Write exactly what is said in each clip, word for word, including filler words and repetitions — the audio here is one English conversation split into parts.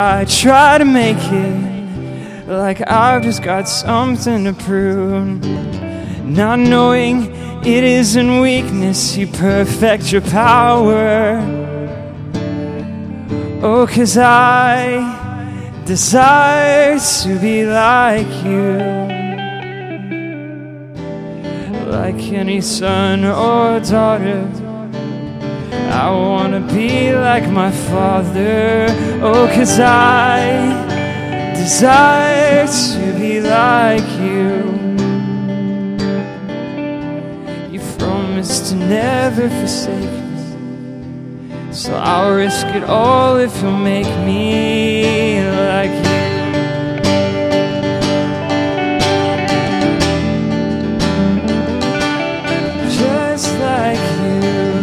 I try to make it like I've just got something to prove, not knowing it is in weakness you perfect your power. Oh, 'cause I desire to be like you, like any son or daughter. I want to be like my Father. Oh, 'cause I desire to be like you. You promised to never forsake me, so I'll risk it all if you'll make me like you. Just like you.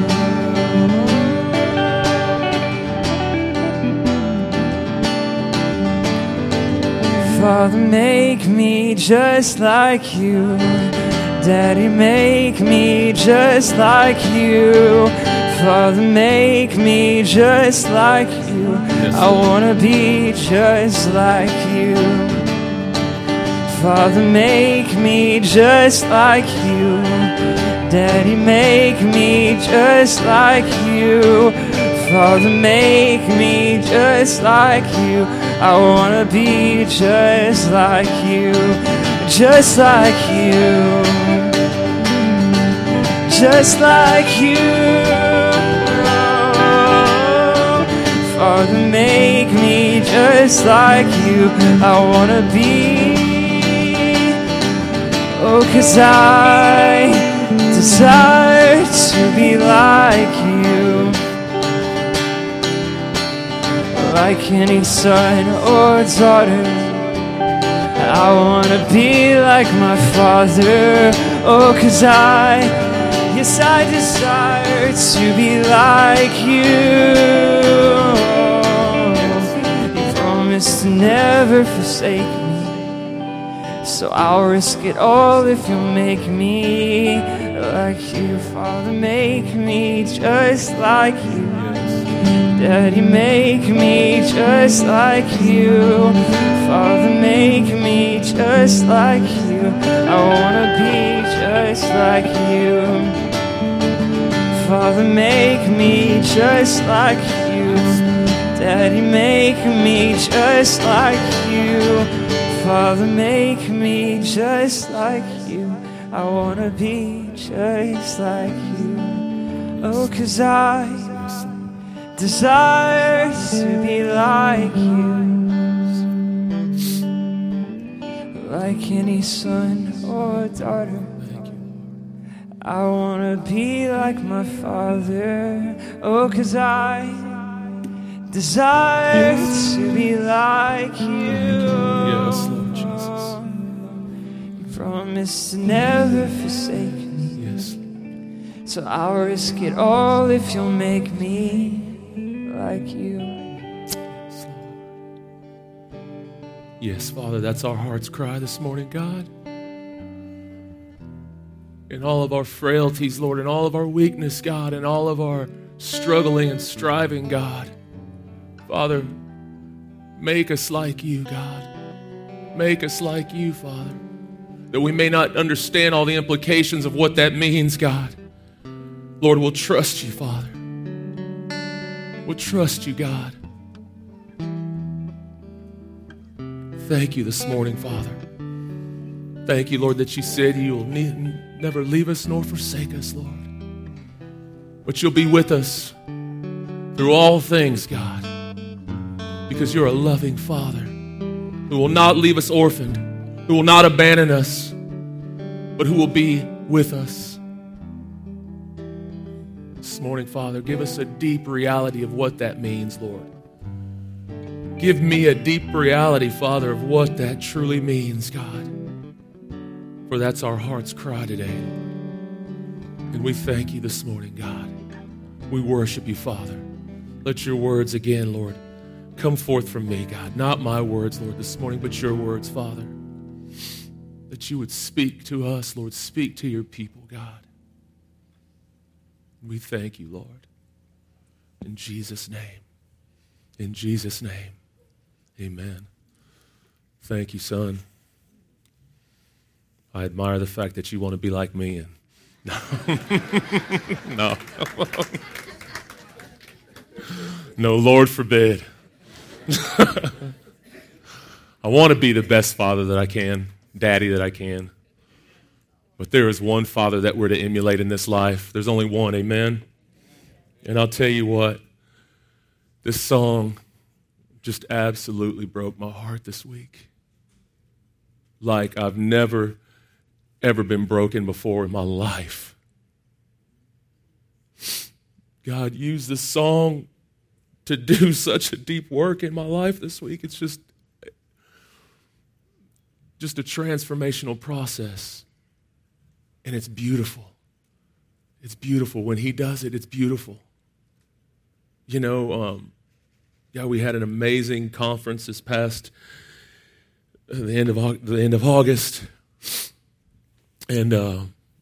Father, make me just like you. Daddy, make me just like you. Father, make me just like you. I want to be just like you. Father, make me just like you. Daddy, make me just like you. Father, make me just like you. I want to be just like you. Just like you. Just like you. Father, make me just like you. I want to be. Oh, 'cause I desire to be like you, like any son or daughter. I want to be like my Father. Oh, 'cause I, yes, I desire to be like you. You promised to never forsake me, so I'll risk it all if you'll make me like you. Father, make me just like you. Daddy, make me just like you. Father, make me just like you. I want to be just like you. Father, make me just like you. Daddy, make me just like you. Father, make me just like you. I want to be just like you. Oh, 'cause I desire to be like you, like any son or daughter. I want to be like my Father. Oh, 'cause I desire yes. to be like you. Yes, Lord Jesus. You promised to never forsake me. Yes. So I'll risk it all if you'll make me like you. Yes, Father, that's our heart's cry this morning, God. In all of our frailties, Lord, in all of our weakness, God, in all of our struggling and striving, God. Father, make us like you, God. Make us like you, Father, that we may not understand all the implications of what that means, God. Lord, we'll trust you, Father. We'll trust you, God. Thank you this morning, Father. Thank you, Lord, that you said you will ne- never leave us nor forsake us, Lord. But you'll be with us through all things, God, because you're a loving Father who will not leave us orphaned, who will not abandon us, but who will be with us. This morning, Father, give us a deep reality of what that means, Lord. Give me a deep reality, Father, of what that truly means, God. For that's our heart's cry today, Lord. And we thank you this morning, God. We worship you, Father. Let your words again, Lord, come forth from me, God. Not my words, Lord, this morning, but your words, Father. That you would speak to us, Lord. Speak to your people, God. We thank you, Lord. In Jesus' name. In Jesus' name. Amen. Thank you, son. I admire the fact that you want to be like me. And no, no, no, Lord forbid. I want to be the best father that I can, daddy that I can. But there is one father that we're to emulate in this life. There's only one, amen? And I'll tell you what, this song just absolutely broke my heart this week. Like I've never, ever been broken before in my life. God used this song to do such a deep work in my life this week. It's just, just a transformational process. And it's beautiful. It's beautiful. When he does it, it's beautiful. You know, um, yeah, we had an amazing conference this past uh, the end of the end of August, and uh,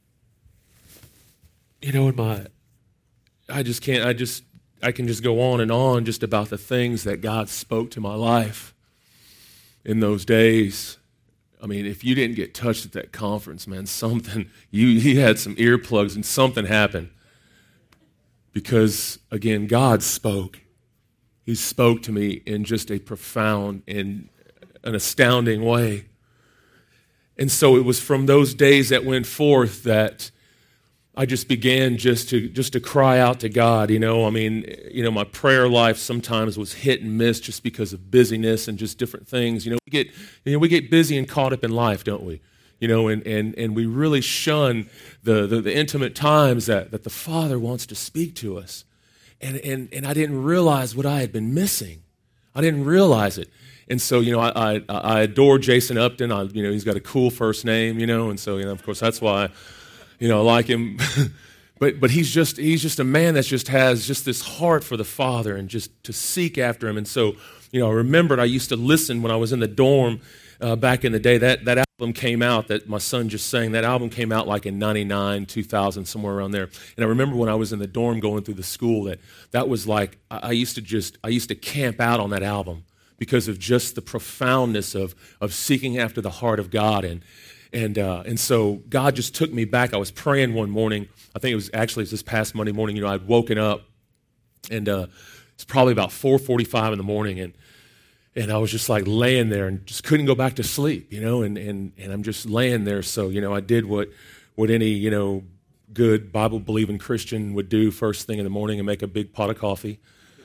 you know, in my, I just can't. I just I can just go on and on just about the things that God spoke to my life in those days. I mean, if you didn't get touched at that conference, man, something, you, you had some earplugs and something happened. Because, again, God spoke. He spoke to me in just a profound and an astounding way. And so it was from those days that went forth that I just began just to just to cry out to God, you know. I mean, you know, my prayer life sometimes was hit and miss just because of busyness and just different things. You know, we get you know we get busy and caught up in life, don't we? You know, and and, and we really shun the, the the intimate times that, that the Father wants to speak to us. And and and I didn't realize what I had been missing. I didn't realize it. And so, you know, I I, I adore Jason Upton. I, you know, he's got a cool first name, you know, and so, you know, of course, that's why. You know, I like him, but but he's just he's just a man that just has just this heart for the Father and just to seek after him. And so, you know, I remembered I used to listen when I was in the dorm uh, back in the day. That that album came out that my son just sang. That album came out like in ninety-nine, two thousand, somewhere around there. And I remember when I was in the dorm going through the school that that was like I, I used to just I used to camp out on that album because of just the profoundness of of seeking after the heart of God. And And uh, and so God just took me back. I was praying one morning. I think it was actually it was this past Monday morning. You know, I'd woken up, and uh, it's probably about four forty-five in the morning, and and I was just like laying there and just couldn't go back to sleep. You know, and and and I'm just laying there. So you know, I did what what any you know good Bible believing Christian would do first thing in the morning and make a big pot of coffee.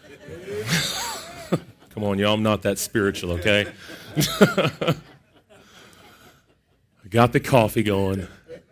Come on, y'all, I'm not that spiritual, okay? Got the coffee going,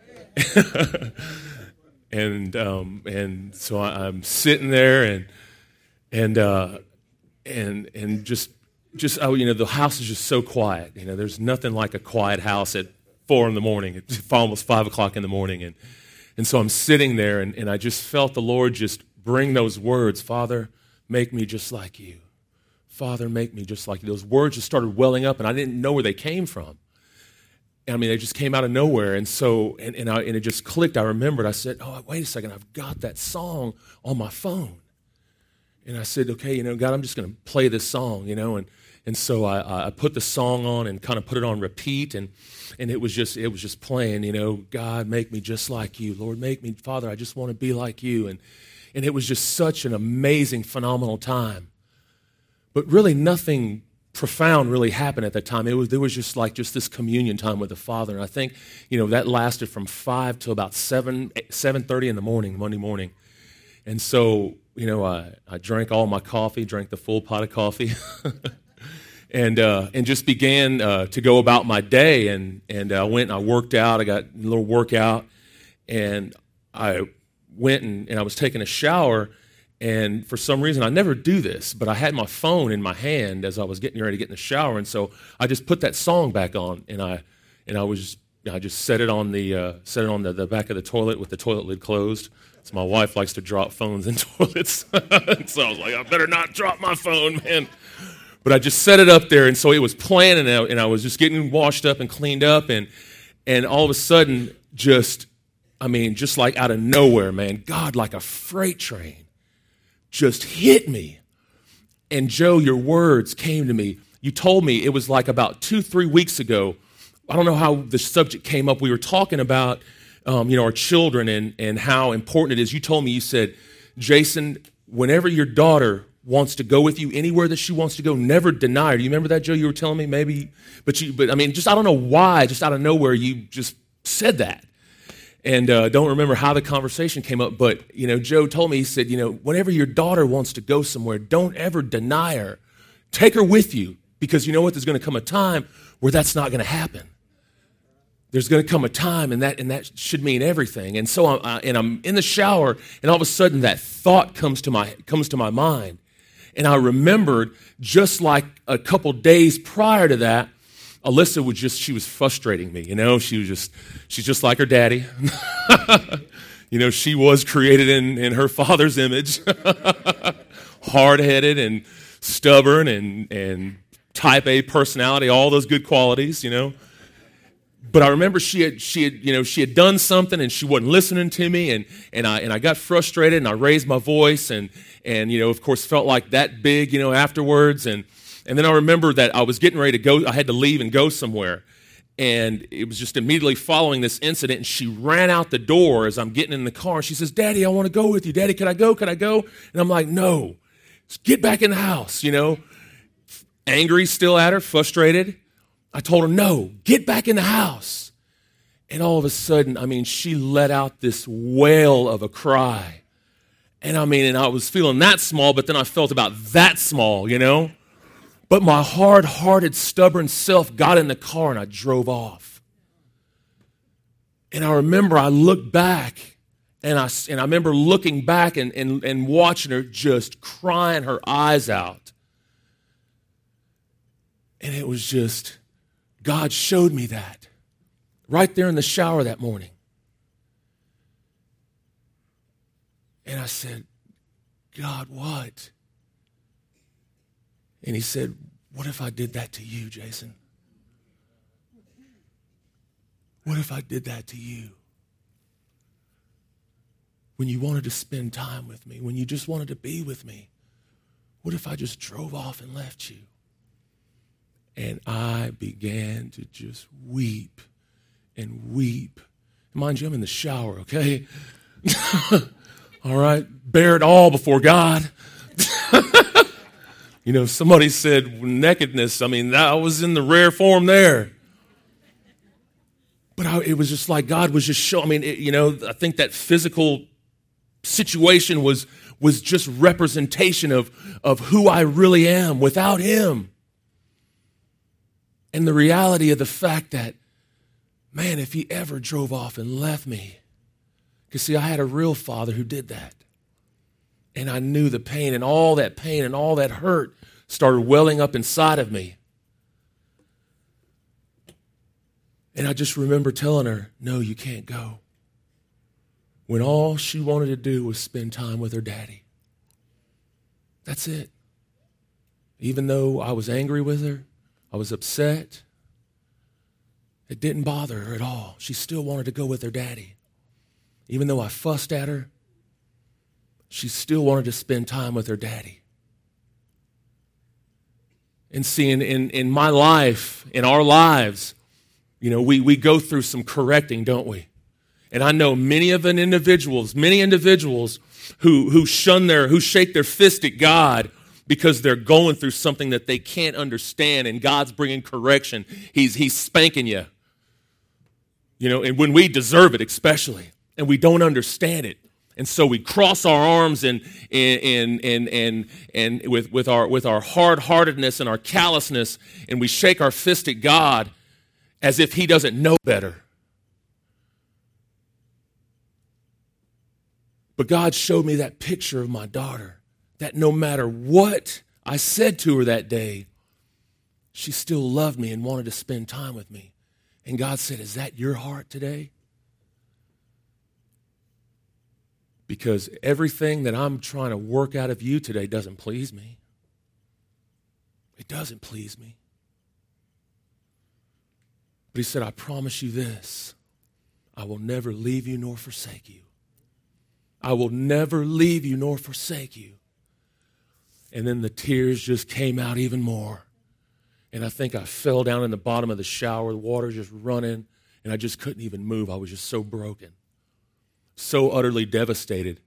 and um, and so I, I'm sitting there, and and uh, and and just just oh, you know, the house is just so quiet. You know, there's nothing like a quiet house at four in the morning. It's almost five o'clock in the morning, and and so I'm sitting there, and, and I just felt the Lord just bring those words, Father, make me just like you. Father, make me just like you. Those words just started welling up, and I didn't know where they came from. I mean, they just came out of nowhere, and so, and, and, I, and it just clicked. I remembered, I said, oh, wait a second, I've got that song on my phone. And I said, okay, you know, God, I'm just going to play this song, you know, and and so I, I put the song on and kind of put it on repeat, and and it was just, it was just playing, you know, God, make me just like you. Lord, make me, Father, I just want to be like you. And, and it was just such an amazing, phenomenal time. But really nothing profound really happened at that time. It was there was just like just this communion time with the Father, and I think you know that lasted from five till about seven seven thirty in the morning, Monday morning. And so you know I, I drank all my coffee, drank the full pot of coffee, and uh, and just began uh, to go about my day. And and I went and I worked out. I got a little workout, and I went and, and I was taking a shower. And for some reason, I never do this, but I had my phone in my hand as I was getting ready to get in the shower, and so I just put that song back on, and I and I was I just set it on the uh, set it on the, the back of the toilet with the toilet lid closed. So my wife likes to drop phones in toilets, so I was like, I better not drop my phone, man. But I just set it up there, and so it was playing, and I, and I was just getting washed up and cleaned up, and and all of a sudden, just I mean, just like out of nowhere, man, God, like a freight train, just hit me. And Joe, your words came to me, you told me it was like about two, three weeks ago. I don't know how the subject came up. We were talking about, um, you know, our children and, and how important it is. You told me, you said, Jason, whenever your daughter wants to go with you anywhere that she wants to go, never deny her. Do you remember that, Joe? You were telling me maybe, but you, but I mean, just I don't know why, just out of nowhere, you just said that. And uh, don't remember how the conversation came up, but, you know, Joe told me, he said, you know, whenever your daughter wants to go somewhere, don't ever deny her. Take her with you, because you know what? There's going to come a time where that's not going to happen. There's going to come a time, and that and that should mean everything. And so, I'm, I, and I'm in the shower, and all of a sudden, that thought comes to my comes to my mind, and I remembered just like a couple days prior to that, Alyssa was just she was frustrating me. You know, she was just she's just like her daddy. You know, she was created in in her father's image, hard-headed and stubborn and and type A personality, all those good qualities. You know. But I remember she had, she had, you know, she had done something and she wasn't listening to me, and and I and I got frustrated and I raised my voice and and you know, of course, felt like that big, you know, afterwards, and and then I remember that I was getting ready to go, I had to leave and go somewhere, and it was just immediately following this incident, and she ran out the door as I'm getting in the car. And she says, "Daddy, I want to go with you. Daddy, can I go? Can I go?" And I'm like, "No, just get back in the house." You know, angry still at her, frustrated. I told her, "No, get back in the house." And all of a sudden, I mean, she let out this wail of a cry. And I mean, and I was feeling that small, but then I felt about that small, you know? But my hard-hearted, stubborn self got in the car and I drove off. And I remember I looked back, and I, and I remember looking back and, and, and watching her just crying her eyes out. And it was just... God showed me that right there in the shower that morning. And I said, "God, what?" And he said, "What if I did that to you, Jason? What if I did that to you? When you wanted to spend time with me, when you just wanted to be with me, what if I just drove off and left you?" And I began to just weep and weep. Mind you, I'm in the shower, okay? All right? Bear it all before God. You know, somebody said nakedness. I mean, that was in the rare form there. But I, it was just like God was just showing. I mean, it, you know, I think that physical situation was, was just representation of, of who I really am without him. And the reality of the fact that, man, if he ever drove off and left me, because see, I had a real father who did that. And I knew the pain, and all that pain and all that hurt started welling up inside of me. And I just remember telling her, "No, you can't go." When all she wanted to do was spend time with her daddy. That's it. Even though I was angry with her, I was upset, it didn't bother her at all. She still wanted to go with her daddy. Even though I fussed at her, she still wanted to spend time with her daddy. And see, in, in, in my life, in our lives, you know, we, we go through some correcting, don't we? And I know many of an individuals, many individuals who, who shun their, who shake their fist at God because they're going through something that they can't understand, and God's bringing correction. He's, he's spanking you. You know, and when we deserve it especially, and we don't understand it. And so we cross our arms and and and and and with, with our with our hard-heartedness and our callousness, and we shake our fist at God as if he doesn't know better. But God showed me that picture of my daughter, that no matter what I said to her that day, she still loved me and wanted to spend time with me. And God said, "Is that your heart today?" Because everything that I'm trying to work out of you today doesn't please me. It doesn't please me. But he said, "I promise you this, I will never leave you nor forsake you. I will never leave you nor forsake you." And then the tears just came out even more. And I think I fell down in the bottom of the shower, the water just running, and I just couldn't even move. I was just so broken, so utterly devastated.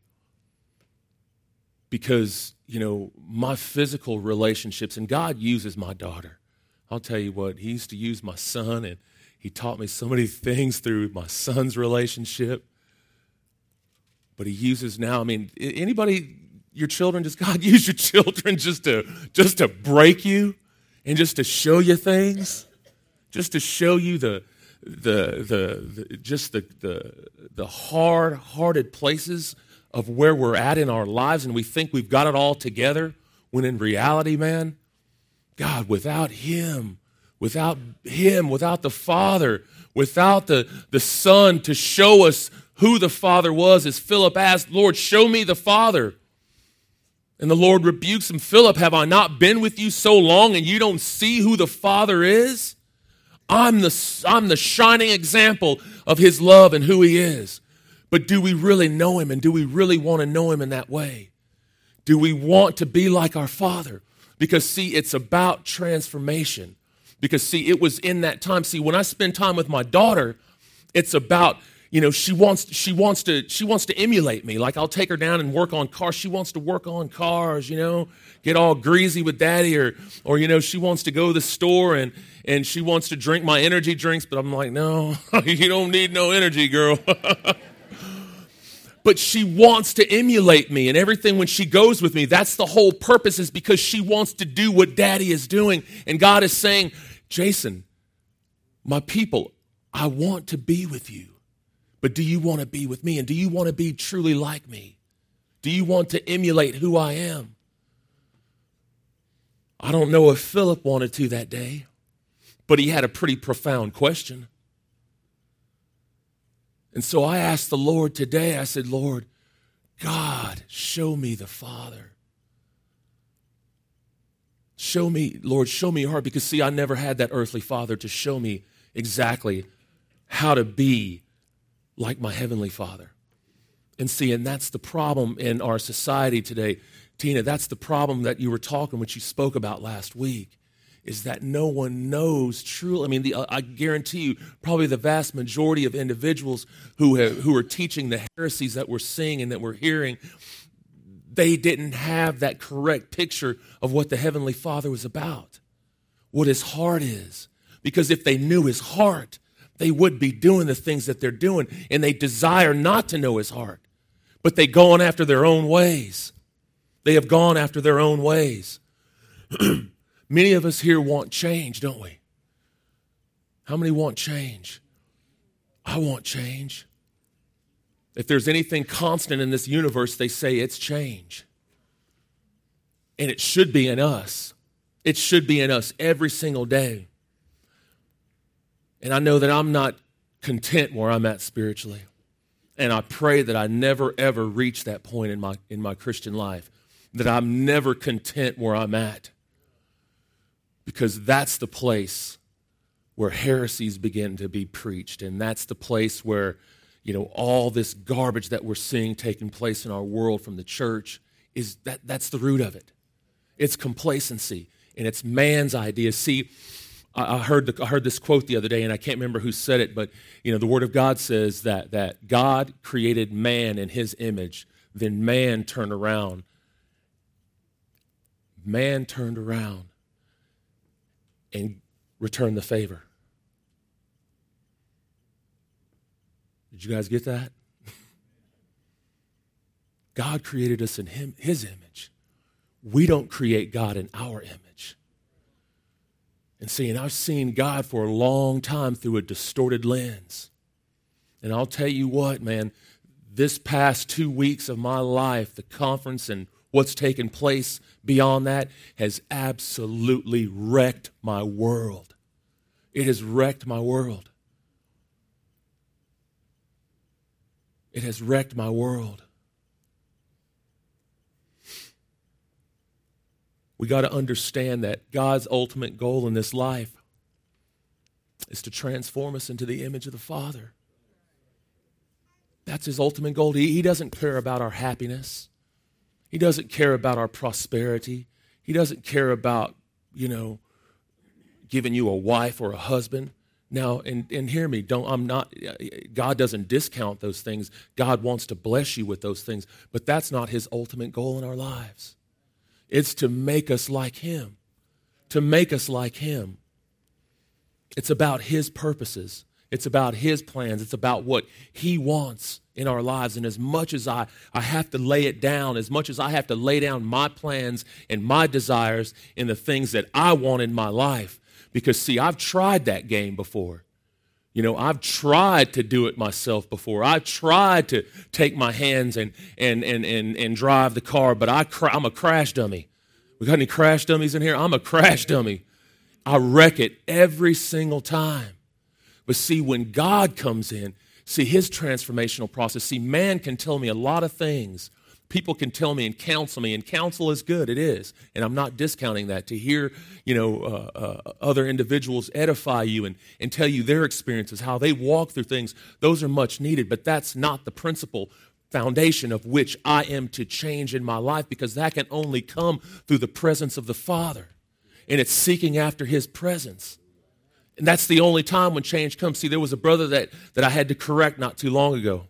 Because, you know, my physical relationships, and God uses my daughter. I'll tell you what, he used to use my son, and he taught me so many things through my son's relationship. But he uses now, I mean, anybody, your children, does God use your children just to just to break you and just to show you things? Just to show you the the the, the just the, the the hard-hearted places of where we're at in our lives, and we think we've got it all together, when in reality, man, God, without him, without him, without the Father, without the, the Son to show us who the Father was, as Philip asked, Lord, show me the Father. And the Lord rebukes him, Philip, have I not been with you so long and you don't see who the Father is? I'm the, I'm the shining example of his love and who he is. But do we really know him, and do we really want to know him in that way? Do we want to be like our Father? Because, see, it's about transformation. Because, see, it was in that time. See, when I spend time with my daughter, it's about, you know, she wants she wants to she wants to emulate me. Like, I'll take her down and work on cars. She wants to work on cars, you know, get all greasy with daddy, or or you know, she wants to go to the store and and she wants to drink my energy drinks, but I'm like, no, you don't need no energy, girl. But she wants to emulate me, and everything when she goes with me, that's the whole purpose, is because she wants to do what daddy is doing. And God is saying, Jason, my people, I want to be with you, but do you want to be with me? And do you want to be truly like me? Do you want to emulate who I am? I don't know if Philip wanted to that day, but he had a pretty profound question. And so I asked the Lord today, I said, Lord, God, show me the Father. Show me, Lord, show me your heart. Because, see, I never had that earthly Father to show me exactly how to be like my Heavenly Father. And see, and that's the problem in our society today. Tina, that's the problem that you were talking, which you spoke about last week, is that no one knows truly. I mean, the, I guarantee you, probably the vast majority of individuals who have, who are teaching the heresies that we're seeing and that we're hearing, they didn't have that correct picture of what the Heavenly Father was about, what his heart is. Because if they knew his heart, they would be doing the things that they're doing, and they desire not to know his heart. But they go on after their own ways. They have gone after their own ways. Many of us here want change, don't we? How many want change? I want change. If there's anything constant in this universe, they say it's change. And it should be in us. It should be in us every single day. And I know that I'm not content where I'm at spiritually. And I pray that I never, ever reach that point in my, in my Christian life, that I'm never content where I'm at. Because that's the place where heresies begin to be preached. And that's the place where, you know, all this garbage that we're seeing taking place in our world from the church, is that that's the root of it. It's complacency, and it's man's ideas. See, I heard the, I heard this quote the other day, and I can't remember who said it, but, you know, the Word of God says that, that God created man in his image, then man turned around. Man turned around and return the favor. Did you guys get that? God created us in him, his image. We don't create God in our image. And see, and I've seen God for a long time through a distorted lens. And I'll tell you what, man, this past two weeks of my life, the conference and what's taken place beyond that has absolutely wrecked my world. It has wrecked my world. It has wrecked my world. We got to understand that God's ultimate goal in this life is to transform us into the image of the Father. That's his ultimate goal. He, he doesn't care about our happiness. He doesn't care about our prosperity. He doesn't care about, you know, given you a wife or a husband. Now, and, and hear me, don't, I'm not, God doesn't discount those things. God wants to bless you with those things, but that's not his ultimate goal in our lives. It's to make us like him, to make us like him. It's about his purposes. It's about his plans. It's about what he wants in our lives. And as much as I, I have to lay it down, as much as I have to lay down my plans and my desires and the things that I want in my life, because, see, I've tried that game before. You know, I've tried to do it myself before. I've tried to take my hands and and and and, and drive the car, but I cr- I'm a crash dummy. We got any crash dummies in here? I'm a crash dummy. I wreck it every single time. But see, when God comes in, see his transformational process. See, man can tell me a lot of things. People can tell me and counsel me, and counsel is good. It is. And I'm not discounting that. To hear, you know, uh, uh, other individuals edify you and, and tell you their experiences, how they walk through things, those are much needed. But that's not the principal foundation of which I am to change in my life, because that can only come through the presence of the Father. And it's seeking after his presence. And that's the only time when change comes. See, there was a brother that, that I had to correct not too long ago.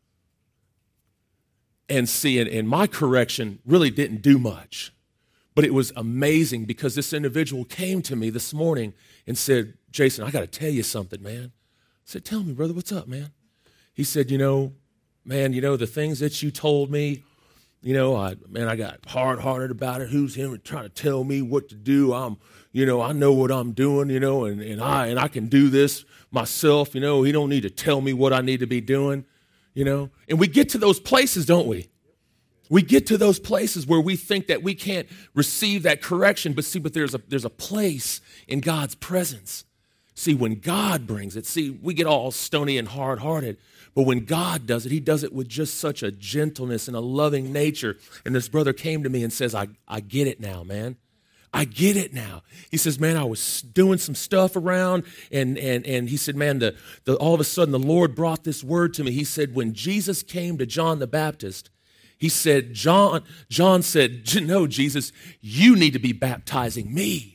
And see, and, and my correction really didn't do much. But it was amazing, because this individual came to me this morning and said, Jason, I got to tell you something, man. I said, tell me, brother, what's up, man? He said, you know, man, you know, the things that you told me, you know, I, man, I got hard-hearted about it. Who's him trying to tell me what to do? I'm, you know, I know what I'm doing, you know, and, and I and I can do this myself, you know. He don't need to tell me what I need to be doing, you know. And we get to those places, don't we? We get to those places where we think that we can't receive that correction, but see, but there's a there's a place in God's presence. See, when God brings it, see, we get all stony and hard-hearted, but when God does it, he does it with just such a gentleness and a loving nature. And this brother came to me and says, I, I get it now, man. I get it now. He says, man, I was doing some stuff around, and and and he said, man, the, the all of a sudden the Lord brought this word to me. He said, when Jesus came to John the Baptist, he said, John, John said, no, Jesus, you need to be baptizing me.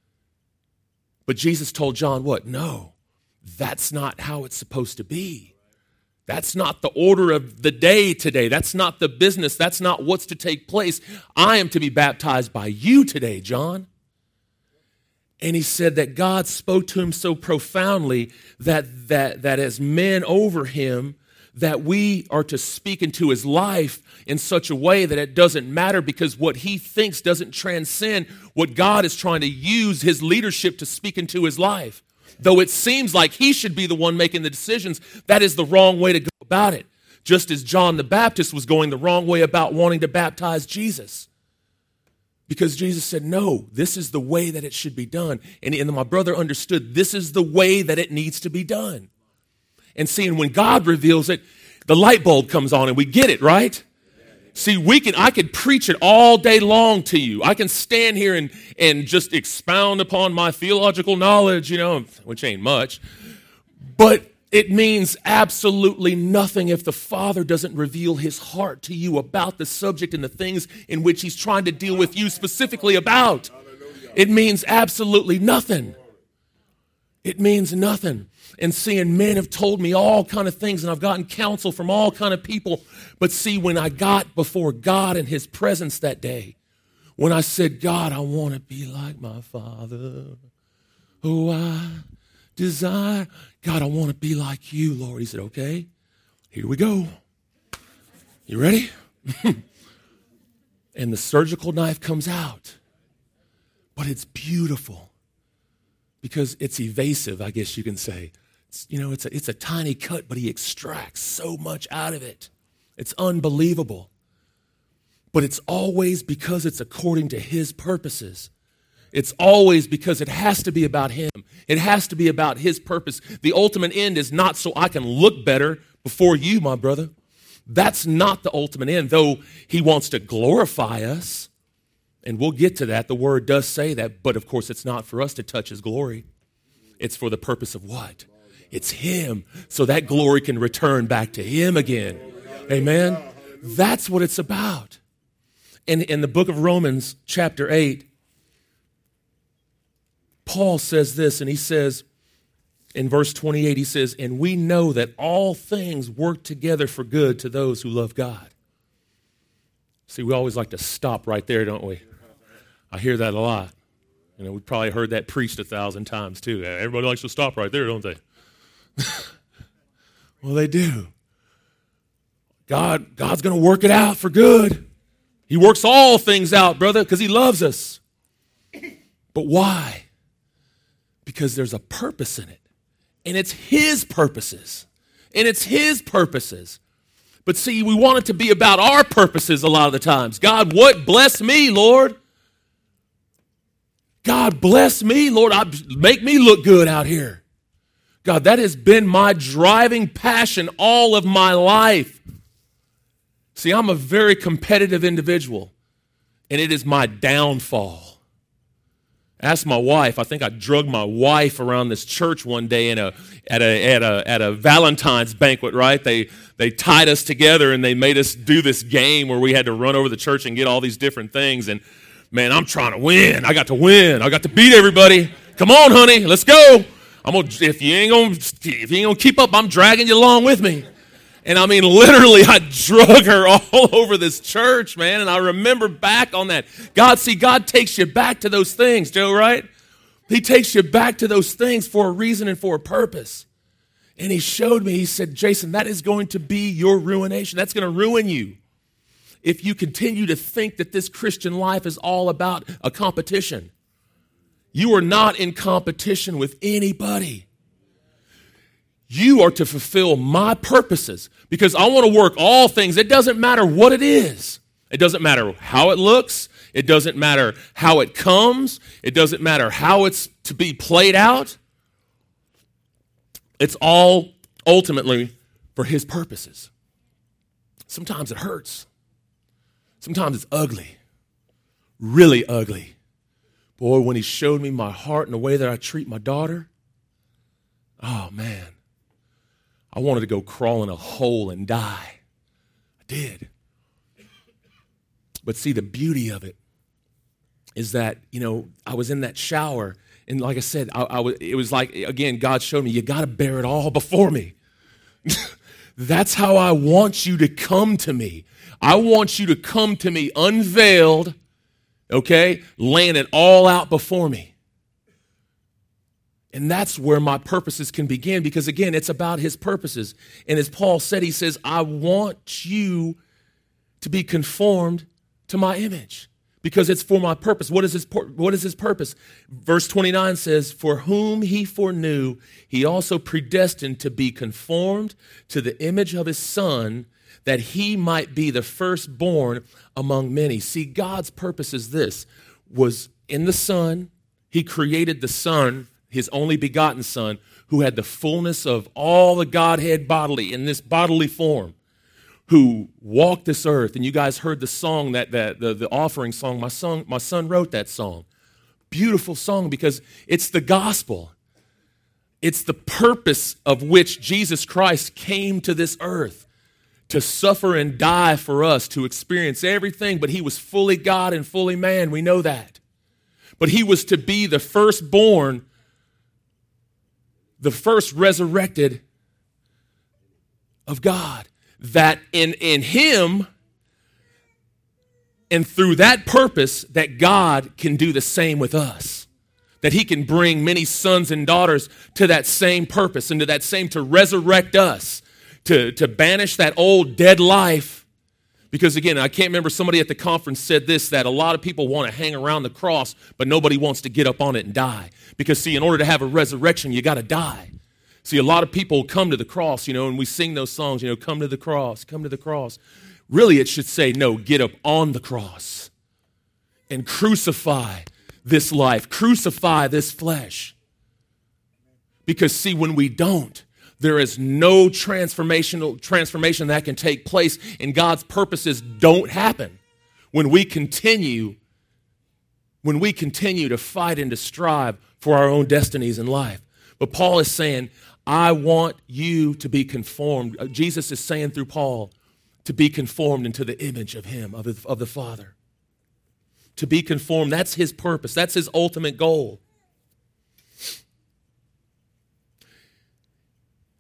But Jesus told John what? No, that's not how it's supposed to be. That's not the order of the day today. That's not the business. That's not what's to take place. I am to be baptized by you today, John. And he said that God spoke to him so profoundly that, that, that as men over him, that we are to speak into his life in such a way that it doesn't matter, because what he thinks doesn't transcend what God is trying to use his leadership to speak into his life. Though it seems like he should be the one making the decisions, that is the wrong way to go about it. Just as John the Baptist was going the wrong way about wanting to baptize Jesus. Because Jesus said, no, this is the way that it should be done. And, and my brother understood this is the way that it needs to be done. And seeing when God reveals it, the light bulb comes on and we get it, right? See, we can, I could preach it all day long to you. I can stand here and, and just expound upon my theological knowledge, you know, which ain't much. But it means absolutely nothing if the Father doesn't reveal his heart to you about the subject and the things in which he's trying to deal with you specifically about. It means absolutely nothing. It means nothing. And seeing men have told me all kind of things, and I've gotten counsel from all kind of people. But see, when I got before God in his presence that day, when I said, God, I want to be like my Father. Oh, I desire. God, I want to be like you, Lord. He said, okay, here we go. You ready? And the surgical knife comes out. But it's beautiful because it's evasive, I guess you can say. It's, you know, it's a, it's a tiny cut, but he extracts so much out of it. It's unbelievable. But it's always because it's according to his purposes. It's always because it has to be about him. It has to be about his purpose. The ultimate end is not so I can look better before you, my brother. That's not the ultimate end, though he wants to glorify us. And we'll get to that. The word does say that, but of course it's not for us to touch his glory. It's for the purpose of what? It's him, so that glory can return back to him again. Amen? That's what it's about. In, in the book of Romans, chapter eight, Paul says this, and he says in verse twenty-eight, he says, and we know that all things work together for good to those who love God. See, we always like to stop right there, don't we? I hear that a lot. You know, we probably heard that preached a thousand times too. Everybody likes to stop right there, don't they? Well, they do. God, God's going to work it out for good. He works all things out, brother, because he loves us. But why? Because there's a purpose in it. And it's his purposes. And it's his purposes. But see, we want it to be about our purposes a lot of the times. God, what? Bless me, Lord. God, bless me, Lord. I, make me look good out here. God, that has been my driving passion all of my life. See, I'm a very competitive individual, and it is my downfall. Ask my wife. I think I drugged my wife around this church one day in a at a at a at a Valentine's banquet, right? They they tied us together and they made us do this game where we had to run over the church and get all these different things. And man, I'm trying to win. I got to win. I got to beat everybody. Come on, honey, let's go. I'm gonna if you ain't gonna if you ain't gonna keep up, I'm dragging you along with me. And I mean, literally, I drug her all over this church, man. And I remember back on that. God, see, God takes you back to those things, Joe, right? He takes you back to those things for a reason and for a purpose. And he showed me, he said, Jason, that is going to be your ruination. That's going to ruin you if you continue to think that this Christian life is all about a competition. You are not in competition with anybody. You are to fulfill my purposes because I want to work all things. It doesn't matter what it is. It doesn't matter how it looks. It doesn't matter how it comes. It doesn't matter how it's to be played out. It's all ultimately for his purposes. Sometimes it hurts. Sometimes it's ugly, really ugly. Boy, when he showed me my heart and the way that I treat my daughter, oh, man. I wanted to go crawl in a hole and die. I did. But see, the beauty of it is that, you know, I was in that shower, and like I said, I, I was, it was like, again, God showed me, you got to bear it all before me. That's how I want you to come to me. I want you to come to me unveiled, okay, laying it all out before me. And that's where my purposes can begin because, again, it's about his purposes. And as Paul said, he says, I want you to be conformed to my image because it's for my purpose. What is his, what is his purpose? Verse twenty-nine says, for whom he foreknew, he also predestined to be conformed to the image of his Son, that he might be the firstborn among many. See, God's purpose is this, was in the Son. He created the Son, his only begotten Son, who had the fullness of all the Godhead bodily in this bodily form, who walked this earth. And you guys heard the song, that, that the, the offering song. My son, my son wrote that song. Beautiful song because it's the gospel. It's the purpose of which Jesus Christ came to this earth to suffer and die for us, to experience everything. But he was fully God and fully man. We know that. But he was to be the firstborn, the first resurrected of God, that in, in him and through that purpose that God can do the same with us, that he can bring many sons and daughters to that same purpose and to that same, to resurrect us, to, to banish that old dead life. Because again, I can't remember, somebody at the conference said this, that a lot of people want to hang around the cross, but nobody wants to get up on it and die. Because see, in order to have a resurrection, you got to die. See, a lot of people come to the cross, you know, and we sing those songs, you know, come to the cross, come to the cross. Really, it should say, no, get up on the cross and crucify this life, crucify this flesh. Because see, when we don't, there is no transformational transformation that can take place, and God's purposes don't happen when we continue, when we continue to fight and to strive for our own destinies in life. But Paul is saying, I want you to be conformed. Jesus is saying through Paul, to be conformed into the image of him, of the, of the Father. To be conformed, that's his purpose. That's his ultimate goal.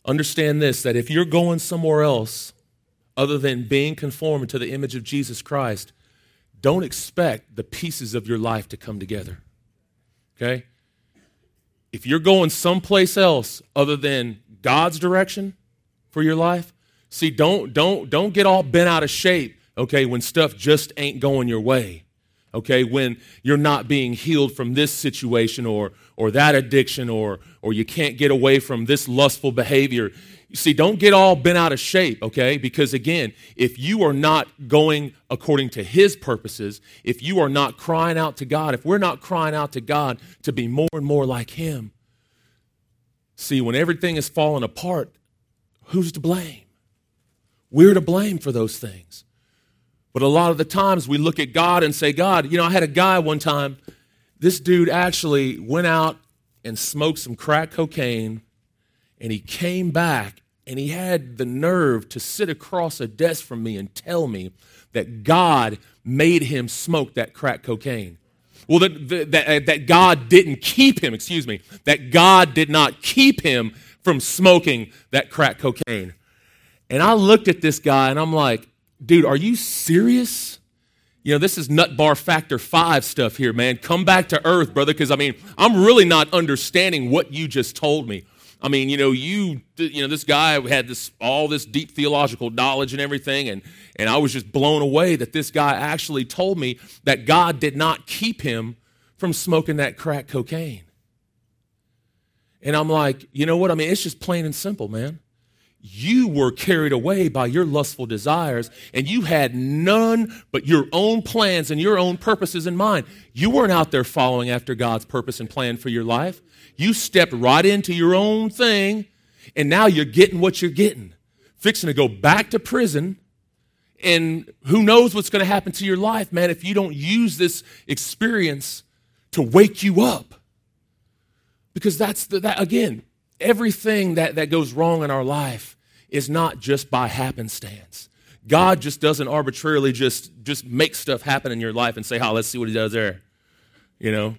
understand this, that if you're going somewhere else other than being conformed to the image of Jesus Christ, don't expect the pieces of your life to come together, okay? If you're going someplace else other than God's direction for your life, see, don't, don't, don't get all bent out of shape, okay, when stuff just ain't going your way, okay, when you're not being healed from this situation or, or that addiction or, or you can't get away from this lustful behavior. You see, don't get all bent out of shape, okay? Because again, if you are not going according to his purposes, if you are not crying out to God, if we're not crying out to God to be more and more like him, see, when everything is falling apart, who's to blame? We're to blame for those things. But a lot of the times we look at God and say, God, you know, I had a guy one time, this dude actually went out and smoked some crack cocaine. And he came back, and he had the nerve to sit across a desk from me and tell me that God made him smoke that crack cocaine. Well, that, that, that God didn't keep him, excuse me, that God did not keep him from smoking that crack cocaine. And I looked at this guy, and I'm like, dude, are you serious? You know, this is nut bar factor five stuff here, man. Come back to earth, brother, because, I mean, I'm really not understanding what you just told me. I mean, you know, you, you know, this guy had this, all this deep theological knowledge and everything, and, and I was just blown away that this guy actually told me that God did not keep him from smoking that crack cocaine. And I'm like, you know what? I mean, it's just plain and simple, man. You were carried away by your lustful desires, and you had none but your own plans and your own purposes in mind. You weren't out there following after God's purpose and plan for your life. You stepped right into your own thing, and now you're getting what you're getting. Fixing to go back to prison, and who knows what's going to happen to your life, man, if you don't use this experience to wake you up. Because that's, the, that again, everything that, that goes wrong in our life is not just by happenstance. God just doesn't arbitrarily just, just make stuff happen in your life and say, oh, let's see what he does there. You know?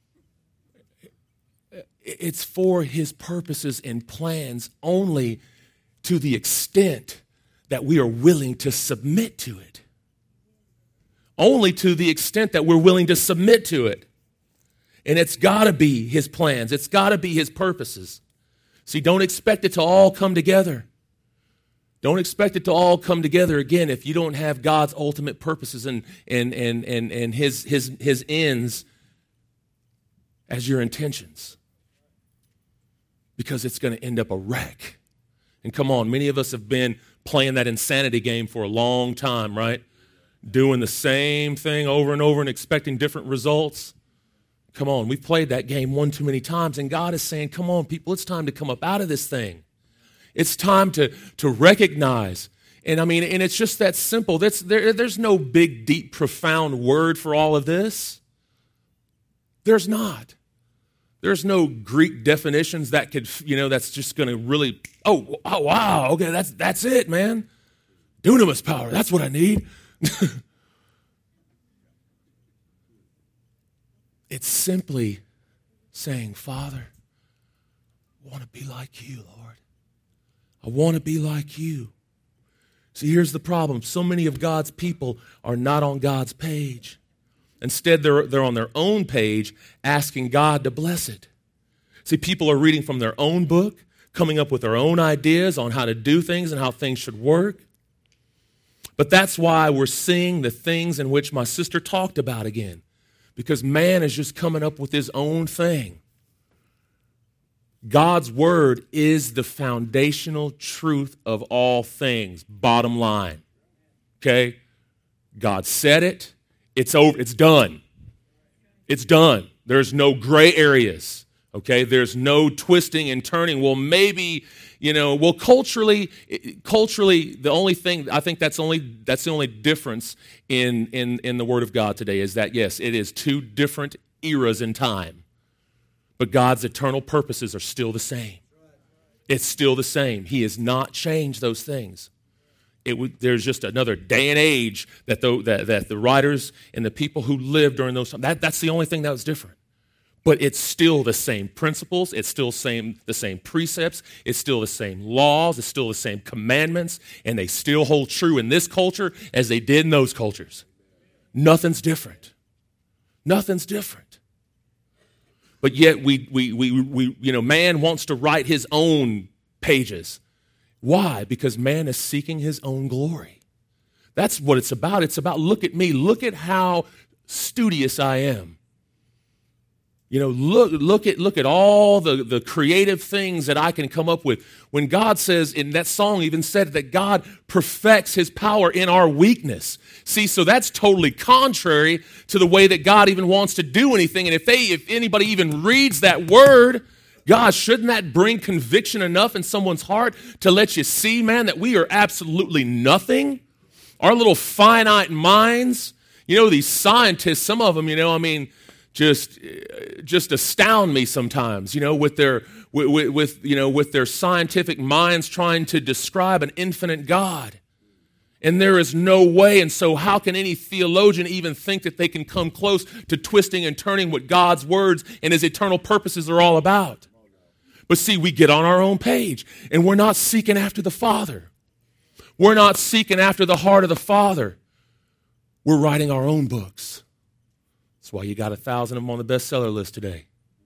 It's for his purposes and plans only to the extent that we are willing to submit to it. Only to the extent that we're willing to submit to it. And it's got to be his plans. It's got to be his purposes. See, don't expect it to all come together. Don't expect it to all come together again if you don't have God's ultimate purposes and, and, and, and, and his, his, his ends as your intentions. Because it's going to end up a wreck. And come on, many of us have been playing that insanity game for a long time, right? Doing the same thing over and over and expecting different results. Come on, we've played that game one too many times, and God is saying, come on, people, it's time to come up out of this thing. It's time to, to recognize. And I mean, and it's just that simple. That's, there, there's no big, deep, profound word for all of this. There's not. There's no Greek definitions that could, you know, that's just going to really, oh, oh, wow, okay, that's that's it, man. Dunamis power, that's what I need. It's simply saying, Father, I want to be like you, Lord. I want to be like you. See, here's the problem. So many of God's people are not on God's page. Instead, they're, they're on their own page asking God to bless it. See, people are reading from their own book, coming up with their own ideas on how to do things and how things should work. But that's why we're seeing the things in which my sister talked about again. Because man is just coming up with his own thing. God's word is the foundational truth of all things, bottom line. Okay? God said it. It's over. It's done. It's done. There's no gray areas. Okay? There's no twisting and turning. Well, maybe, you know, well, culturally, culturally, the only thing, I think that's only that's the only difference in, in, in the Word of God today is that, yes, it is two different eras in time. But God's eternal purposes are still the same. It's still the same. He has not changed those things. It would, there's just another day and age that the, that, that the writers and the people who lived during those times, that, that's the only thing that was different. But it's still the same principles. It's still same, the same precepts. It's still the same laws. It's still the same commandments. And they still hold true in this culture as they did in those cultures. Nothing's different. Nothing's different. But yet we, we, we, we, you know, man wants to write his own pages. Why? Because man is seeking his own glory. That's what it's about. It's about, look at me. Look at how studious I am. You know, look, look at look at all the, the creative things that I can come up with. When God says, in that song even said that God perfects his power in our weakness. See, so that's totally contrary to the way that God even wants to do anything. And if they, if anybody even reads that word, God, shouldn't that bring conviction enough in someone's heart to let you see, man, that we are absolutely nothing? Our little finite minds, you know, these scientists, some of them, you know, I mean, just just astound me sometimes, you know, with their with, with you know with their scientific minds trying to describe an infinite God. And there is no way, and so how can any theologian even think that they can come close to twisting and turning what God's words and his eternal purposes are all about? But see, we get on our own page, and we're not seeking after the Father. We're not seeking after the heart of the Father. We're writing our own books. That's why you got a thousand of them on the bestseller list today.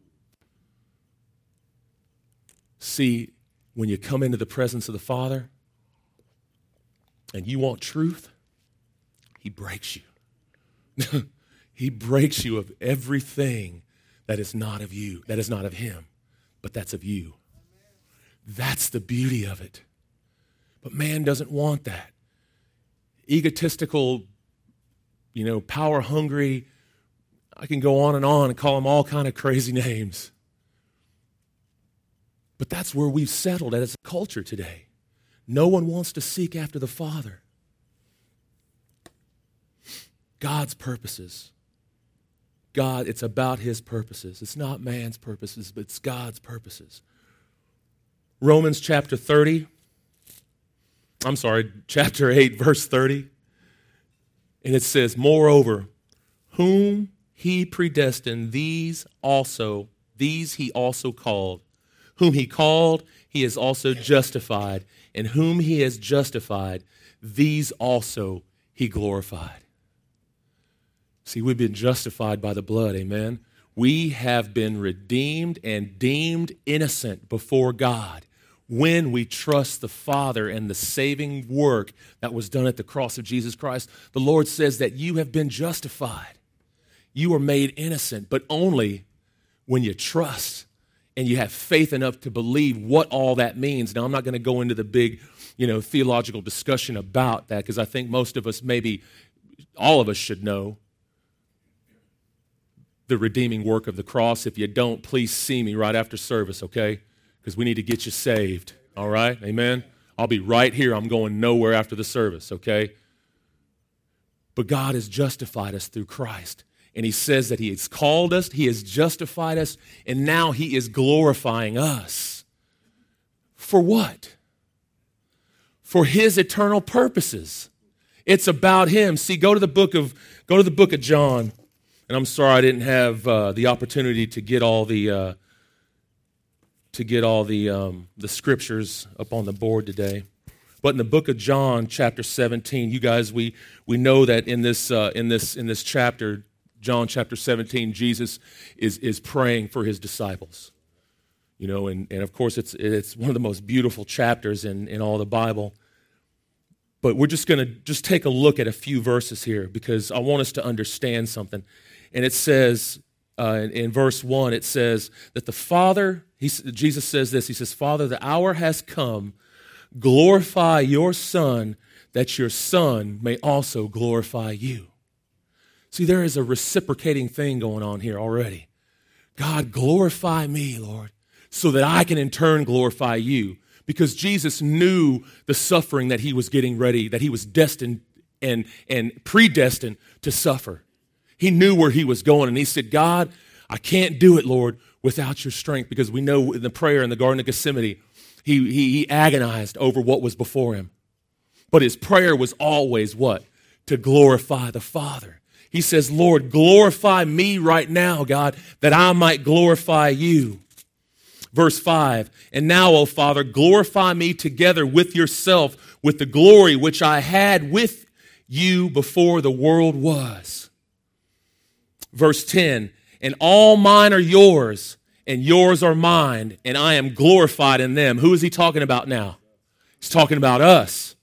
See, when you come into the presence of the Father and you want truth, he breaks you. He breaks you of everything that is not of you, that is not of him, but that's of you. That's the beauty of it. But man doesn't want that. Egotistical, you know, power-hungry, I can go on and on and call them all kind of crazy names. But that's where we've settled as a culture today. No one wants to seek after the Father. God's purposes. God, it's about his purposes. It's not man's purposes, but it's God's purposes. Romans chapter thirty, I'm sorry, chapter eight, verse thirty. And it says, moreover, whom he predestined, these also, these he also called. Whom he called, he has also justified. And whom he has justified, these also he glorified. See, we've been justified by the blood, amen? We have been redeemed and deemed innocent before God when we trust the Father and the saving work that was done at the cross of Jesus Christ. The Lord says that you have been justified. You are made innocent, but only when you trust and you have faith enough to believe what all that means. Now, I'm not going to go into the big, you know, theological discussion about that because I think most of us, maybe all of us should know the redeeming work of the cross. If you don't, please see me right after service, okay? Because we need to get you saved, all right? Amen? I'll be right here. I'm going nowhere after the service, okay? But God has justified us through Christ. And he says that he has called us, he has justified us, and now he is glorifying us. For what? For his eternal purposes. It's about him. See, go to the book of go to the book of John. And I'm sorry I didn't have uh, the opportunity to get all the uh, to get all the um, the scriptures up on the board today. But in the book of John, chapter seventeen, you guys, we we know that in this uh, in this in this chapter, John chapter seventeen, Jesus is is praying for his disciples. You know, and, and of course it's it's one of the most beautiful chapters in, in all the Bible. But we're just going to just take a look at a few verses here because I want us to understand something. And it says uh, in, in verse one, it says that the Father, he, Jesus says this, he says, Father, the hour has come, glorify your Son, that your Son may also glorify you. See, there is a reciprocating thing going on here already. God, glorify me, Lord, so that I can in turn glorify you. Because Jesus knew the suffering that he was getting ready, that he was destined and, and predestined to suffer. He knew where he was going, and he said, God, I can't do it, Lord, without your strength. Because we know in the prayer in the Garden of Gethsemane, he, he, he agonized over what was before him. But his prayer was always what? To glorify the Father. He says, Lord, glorify me right now, God, that I might glorify you. Verse five, and now, O Father, glorify me together with yourself with the glory which I had with you before the world was. Verse ten, and all mine are yours, and yours are mine, and I am glorified in them. Who is he talking about now? He's talking about us.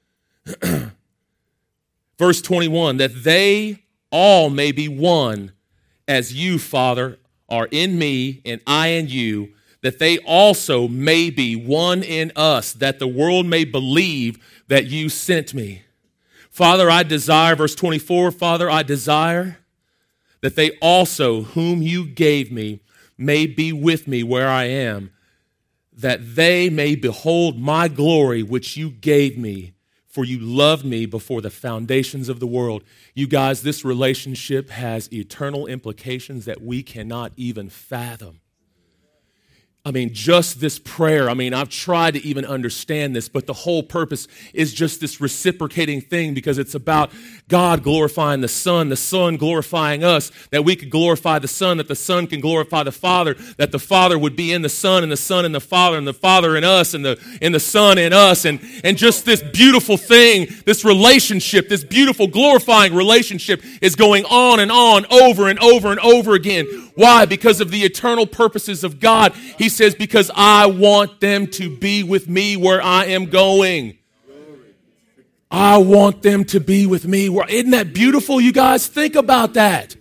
Verse twenty-one, that they all may be one, as you, Father, are in me, and I in you, that they also may be one in us, that the world may believe that you sent me. Father, I desire, verse twenty-four, Father, I desire that they also, whom you gave me, may be with me where I am, that they may behold my glory which you gave me, for you loved me before the foundations of the world. You guys, this relationship has eternal implications that we cannot even fathom. I mean, just this prayer, I mean, I've tried to even understand this, but the whole purpose is just this reciprocating thing because it's about God glorifying the Son, the Son glorifying us, that we could glorify the Son, that the Son can glorify the Father, that the Father would be in the Son, and the Son in the Father, and the Father in us, and the, and the Son in us, and, and just this beautiful thing, this relationship, this beautiful glorifying relationship is going on and on, over and over and over again. Why? Because of the eternal purposes of God. He says, because I want them to be with me where I am going. I want them to be with me. Isn't that beautiful, you guys? Think about that.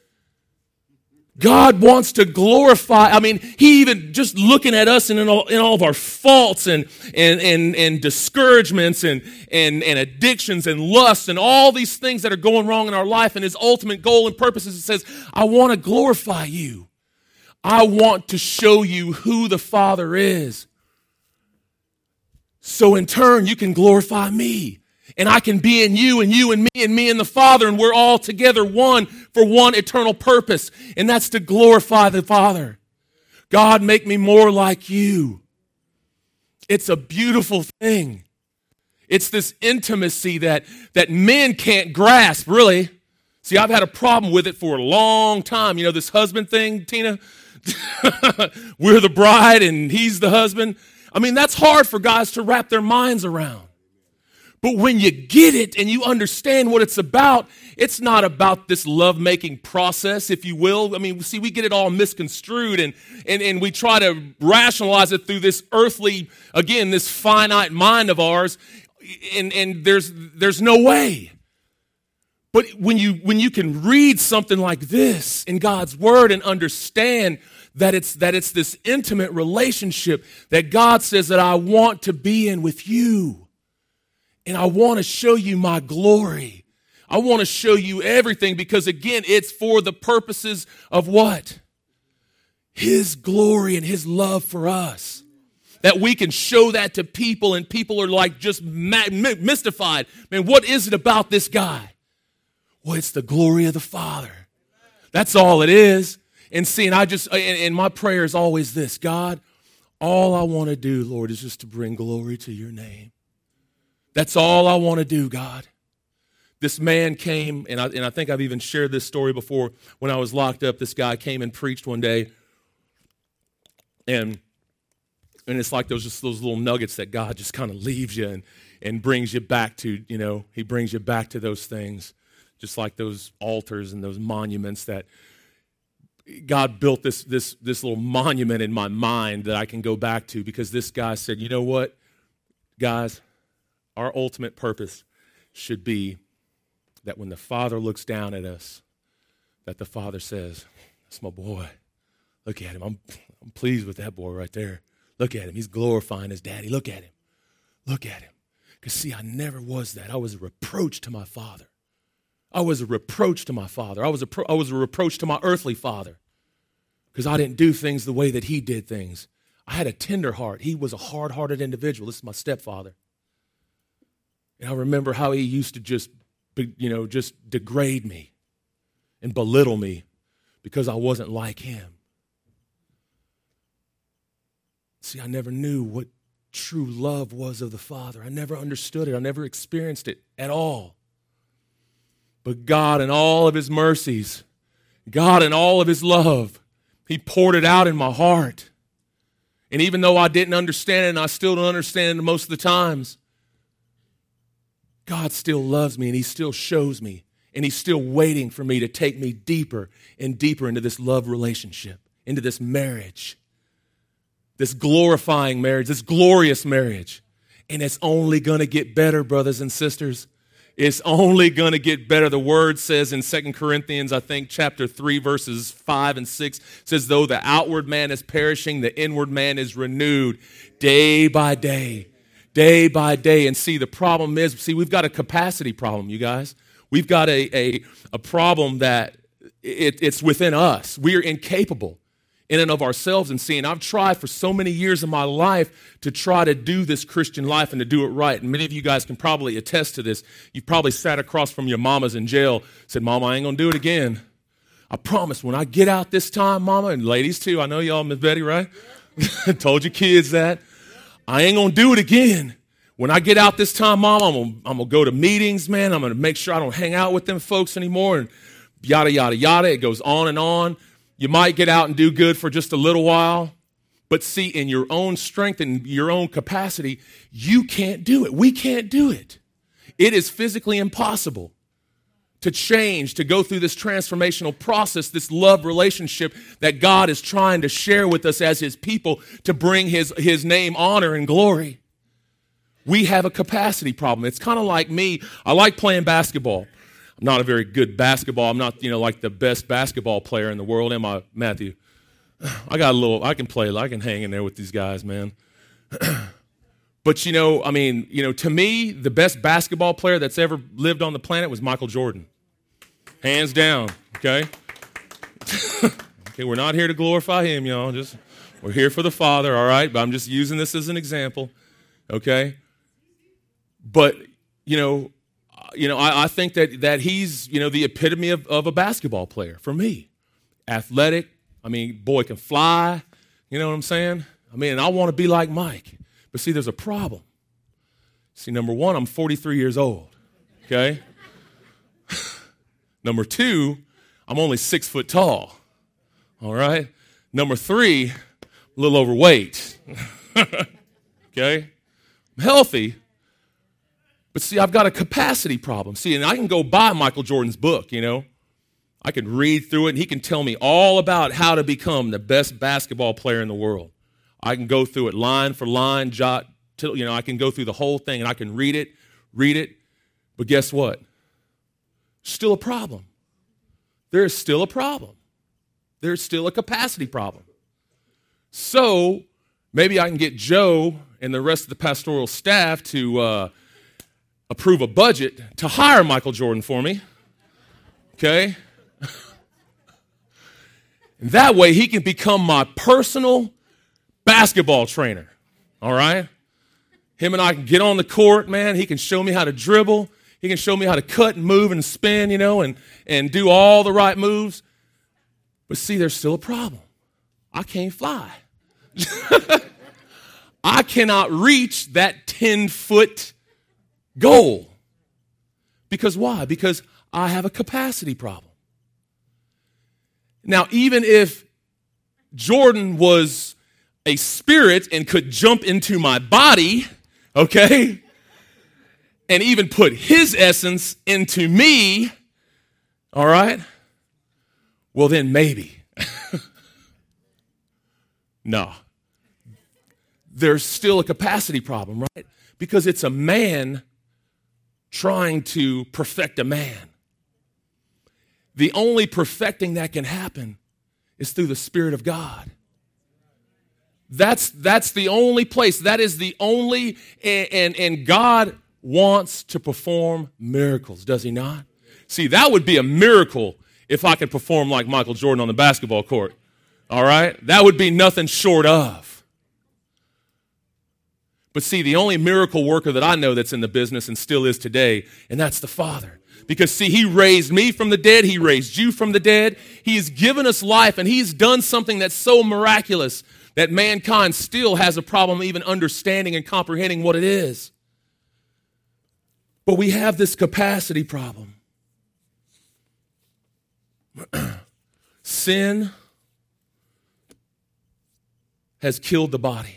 God wants to glorify. I mean, he even just looking at us and in all, in all of our faults and, and, and, and discouragements and, and, and addictions and lusts and all these things that are going wrong in our life, and his ultimate goal and purpose is, it says, I want to glorify you. I want to show you who the Father is. So in turn, you can glorify me. And I can be in you and you and me and me and the Father, and we're all together one for one eternal purpose, and that's to glorify the Father. God, make me more like you. It's a beautiful thing. It's this intimacy that, that men can't grasp, really. See, I've had a problem with it for a long time. You know, this husband thing, Tina? We're the bride and he's the husband. I mean, that's hard for guys to wrap their minds around. But when you get it and you understand what it's about, it's not about this love-making process, if you will. I mean, see, we get it all misconstrued, and, and, and we try to rationalize it through this earthly, again, this finite mind of ours, and, and there's, there's no way. But when you, when you can read something like this in God's Word and understand that it's, that it's this intimate relationship that God says that I want to be in with you, and I want to show you my glory. I want to show you everything because, again, it's for the purposes of what? His glory and his love for us. That we can show that to people, and people are like just mystified. Man, what is it about this guy? Well, it's the glory of the Father. That's all it is. And see, and I just, and, and my prayer is always this: God, all I want to do, Lord, is just to bring glory to your name. That's all I want to do, God. This man came, and I, and I think I've even shared this story before. When I was locked up, this guy came and preached one day, and and it's like those just those little nuggets that God just kind of leaves you and, and brings you back to, you know, he brings you back to those things, just like those altars and those monuments that God built this, this, this little monument in my mind that I can go back to, because this guy said, you know what, guys, our ultimate purpose should be that when the Father looks down at us, that the Father says, that's my boy. Look at him. I'm, I'm pleased with that boy right there. Look at him. He's glorifying his daddy. Look at him. Look at him. Because, see, I never was that. I was a reproach to my father. I was a reproach to my father. I was a, pro- I was a reproach to my earthly father because I didn't do things the way that he did things. I had a tender heart. He was a hard-hearted individual. This is my stepfather. And I remember how he used to just, you know, just degrade me and belittle me because I wasn't like him. See, I never knew what true love was of the Father. I never understood it. I never experienced it at all. But God, in all of his mercies, God, in all of his love, he poured it out in my heart. And even though I didn't understand it, and I still don't understand it most of the times, God still loves me, and he still shows me, and he's still waiting for me to take me deeper and deeper into this love relationship, into this marriage, this glorifying marriage, this glorious marriage. And it's only going to get better, brothers and sisters. It's only going to get better. The word says in Second Corinthians, I think, chapter three, verses five and six, says, though the outward man is perishing, the inward man is renewed day by day, day by day. And see, the problem is, see, we've got a capacity problem, you guys. We've got a, a, a problem that it, it's within us. We are incapable in and of ourselves. And seeing, I've tried for so many years of my life to try to do this Christian life and to do it right. And many of you guys can probably attest to this. You've probably sat across from your mamas in jail, said, Mama, I ain't going to do it again. I promise when I get out this time, Mama, and ladies too, I know y'all, Miss Betty, right? Told your kids that. I ain't going to do it again. When I get out this time, Mama, I'm going I'm to go to meetings, man. I'm going to make sure I don't hang out with them folks anymore, and yada, yada, yada. It goes on and on. You might get out and do good for just a little while, but see, in your own strength and your own capacity, you can't do it. We can't do it. It is physically impossible to change, to go through this transformational process, this love relationship that God is trying to share with us as his people to bring his, his name honor and glory. We have a capacity problem. It's kind of like me. I like playing basketball. I'm not a very good basketball. I'm not, you know, like the best basketball player in the world, am I, Matthew? I got a little, I can play, I can hang in there with these guys, man. But, you know, I mean, you know, to me, the best basketball player that's ever lived on the planet was Michael Jordan. Hands down, okay? Okay, we're not here to glorify him, y'all. Just, we're here for the Father, all right? But I'm just using this as an example, okay? But, you know, You know, I, I think that that he's, you know, the epitome of, of a basketball player for me. Athletic. I mean, boy can fly. You know what I'm saying? I mean, and I want to be like Mike. But see, there's a problem. See, number one, I'm forty-three years old. Okay? Number two, I'm only six foot tall. All right? Number three, a little overweight. Okay? I'm healthy. But see, I've got a capacity problem. See, and I can go buy Michael Jordan's book, you know. I can read through it, and he can tell me all about how to become the best basketball player in the world. I can go through it line for line, jot, till, you know, I can go through the whole thing, and I can read it, read it. But guess what? Still a problem. There is still a problem. There's still a capacity problem. So maybe I can get Joe and the rest of the pastoral staff to uh, approve a budget to hire Michael Jordan for me, okay? And that way he can become my personal basketball trainer, all right? Him and I can get on the court, man. He can show me how to dribble. He can show me how to cut and move and spin, you know, and, and do all the right moves. But see, there's still a problem. I can't fly. I cannot reach that ten-foot goal. Because why? Because I have a capacity problem. Now, even if Jordan was a spirit and could jump into my body, okay, and even put his essence into me, all right, well then maybe. No. There's still a capacity problem, right? Because it's a man trying to perfect a man. The only perfecting that can happen is through the Spirit of God. That's, that's the only place. That is the only, and, and, and God wants to perform miracles, does he not? See, that would be a miracle if I could perform like Michael Jordan on the basketball court. All right? That would be nothing short of. But see, the only miracle worker that I know that's in the business and still is today, and that's the Father. Because see, he raised me from the dead. He raised you from the dead. He has given us life, and he's done something that's so miraculous that mankind still has a problem even understanding and comprehending what it is. But we have this capacity problem. Sin has killed the body.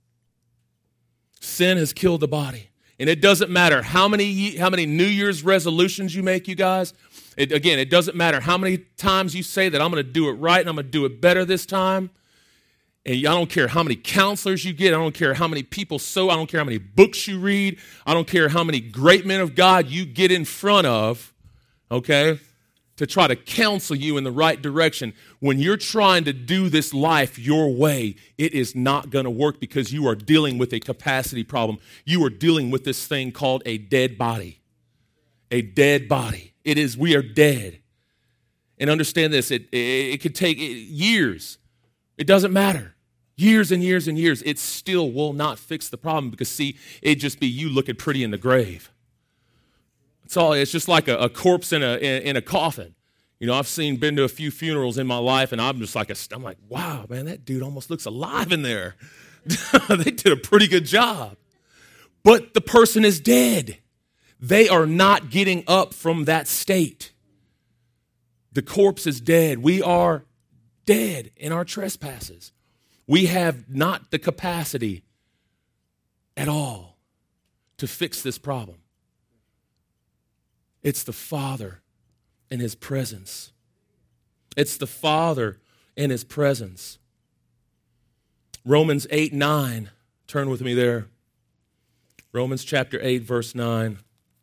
Sin has killed the body. And it doesn't matter how many how many New Year's resolutions you make, you guys. It, again, it doesn't matter how many times you say that I'm going to do it right and I'm going to do it better this time. And I don't care how many counselors you get. I don't care how many people sow. I don't care how many books you read. I don't care how many great men of God you get in front of, okay, to try to counsel you in the right direction. When you're trying to do this life your way, it is not going to work because you are dealing with a capacity problem. You are dealing with this thing called a dead body. A dead body. It is, we are dead. And understand this, it, it, it could take years. It doesn't matter. Years and years and years. It still will not fix the problem because, see, it'd just be you looking pretty in the grave. It's all. It's just like a, a corpse in a in, in a coffin. You know, I've seen, been to a few funerals in my life, and I'm just like, a, I'm like, wow, man, that dude almost looks alive in there. They did a pretty good job. But the person is dead. They are not getting up from that state. The corpse is dead. We are dead in our trespasses. We have not the capacity at all to fix this problem. It's the Father and His presence. It's the Father and His presence. Romans eight nine, turn with me there. Romans chapter eight, verse nine.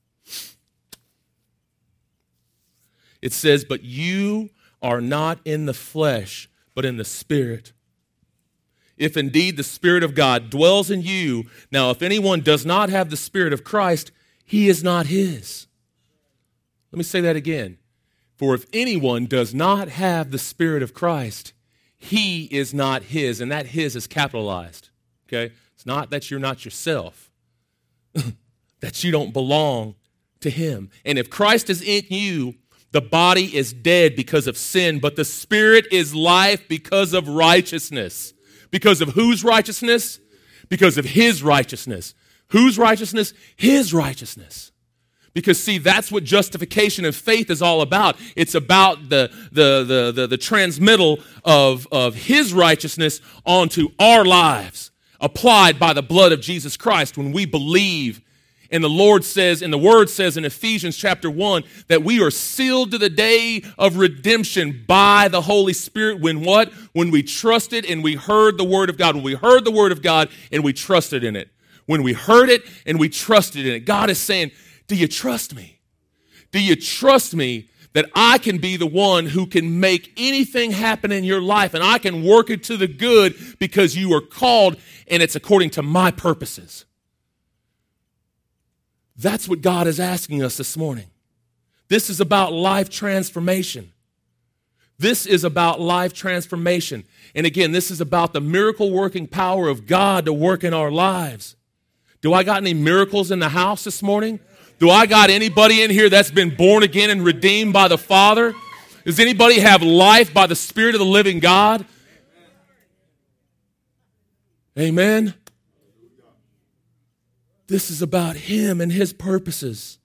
It says, but you are not in the flesh, but in the Spirit. If indeed the Spirit of God dwells in you, now if anyone does not have the Spirit of Christ, he is not his. Let me say that again. For if anyone does not have the Spirit of Christ, he is not his. And that his is capitalized. Okay? It's not that you're not yourself. That you don't belong to him. And if Christ is in you, the body is dead because of sin, but the Spirit is life because of righteousness. Because of whose righteousness? Because of his righteousness. Whose righteousness? His righteousness. Because, see, that's what justification of faith is all about. It's about the, the, the, the, the transmittal of, of his righteousness onto our lives, applied by the blood of Jesus Christ when we believe. And the Lord says, and the Word says in Ephesians chapter one, that we are sealed to the day of redemption by the Holy Spirit. When what? When we trusted and we heard the Word of God. When we heard the Word of God and we trusted in it. When we heard it and we trusted in it. God is saying, do you trust me? Do you trust me that I can be the one who can make anything happen in your life and I can work it to the good because you are called and it's according to my purposes? That's what God is asking us this morning. This is about life transformation. This is about life transformation. And again, this is about the miracle working power of God to work in our lives. Do I got any miracles in the house this morning? Do I got anybody in here that's been born again and redeemed by the Father? Does anybody have life by the Spirit of the living God? Amen. This is about him and his purposes.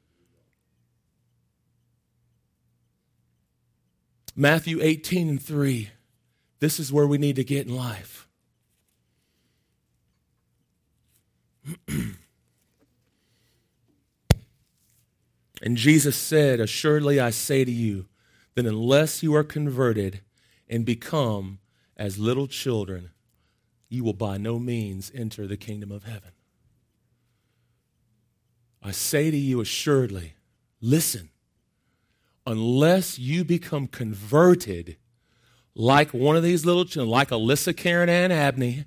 Matthew eighteen and three. This is where we need to get in life. And Jesus said, assuredly I say to you, that unless you are converted and become as little children, you will by no means enter the kingdom of heaven. I say to you assuredly, listen, unless you become converted like one of these little children, like Alyssa, Karen, and Abney,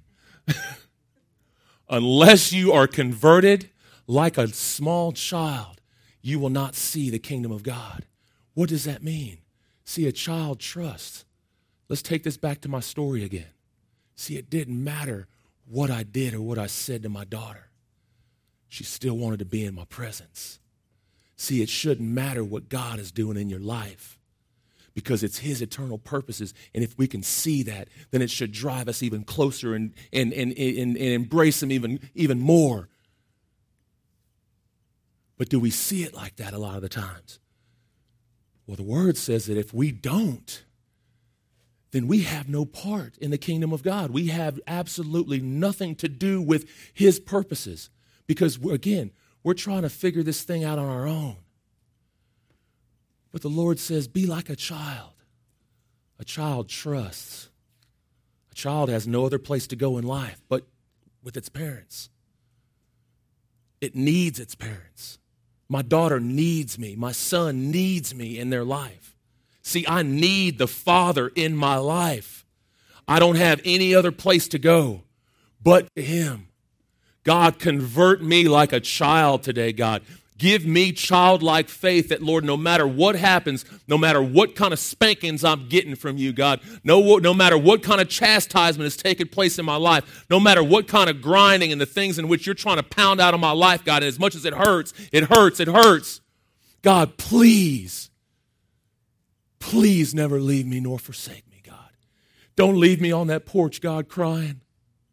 unless you are converted like a small child, you will not see the kingdom of God. What does that mean? See, a child trusts. Let's take this back to my story again. See, it didn't matter what I did or what I said to my daughter. She still wanted to be in my presence. See, it shouldn't matter what God is doing in your life because it's his eternal purposes. And if we can see that, then it should drive us even closer and, and, and, and, and embrace him even, even more. But do we see it like that a lot of the times? Well, the Word says that if we don't, then we have no part in the kingdom of God. We have absolutely nothing to do with His purposes because, again, we're trying to figure this thing out on our own. But the Lord says, be like a child. A child trusts. A child has no other place to go in life but with its parents. It needs its parents. My daughter needs me. My son needs me in their life. See, I need the Father in my life. I don't have any other place to go but Him. God, convert me like a child today, God. Give me childlike faith that, Lord, no matter what happens, no matter what kind of spankings I'm getting from you, God, no, no matter what kind of chastisement is taking place in my life, no matter what kind of grinding and the things in which you're trying to pound out of my life, God, and as much as it hurts, it hurts, it hurts. God, please, please never leave me nor forsake me, God. Don't leave me on that porch, God, crying.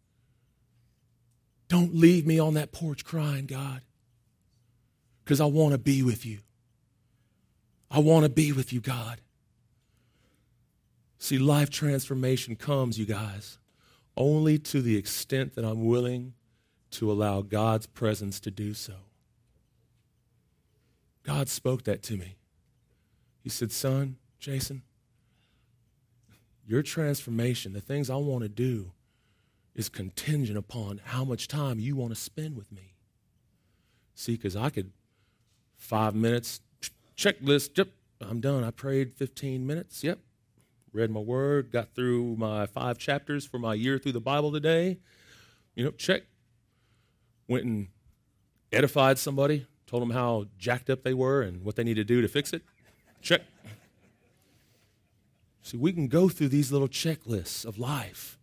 Don't leave me on that porch crying, God. Because I want to be with you. I want to be with you, God. See, life transformation comes, you guys, only to the extent that I'm willing to allow God's presence to do so. God spoke that to me. He said, son, Jason, your transformation, the things I want to do, is contingent upon how much time you want to spend with me. See, because I could Five minutes, checklist, yep, I'm done. I prayed fifteen minutes, yep. Read my word, got through my five chapters for my year through the Bible today. You know, check. Went and edified somebody, told them how jacked up they were and what they need to do to fix it. Check. See, we can go through these little checklists of life.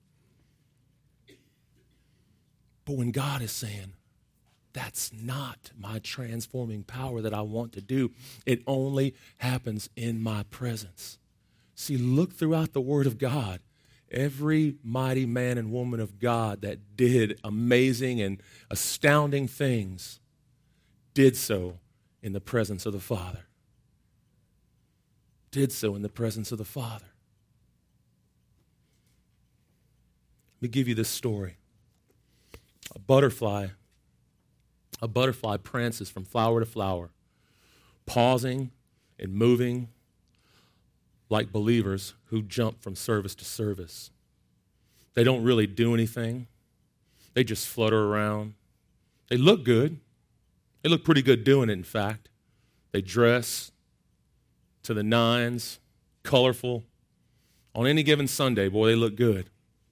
But when God is saying, that's not my transforming power that I want to do. It only happens in my presence. See, look throughout the Word of God. Every mighty man and woman of God that did amazing and astounding things did so in the presence of the Father. Did so in the presence of the Father. Let me give you this story. A butterfly A butterfly prances from flower to flower, pausing and moving like believers who jump from service to service. They don't really do anything. They just flutter around. They look good. They look pretty good doing it, in fact. They dress to the nines, colorful. On any given Sunday, boy, they look good.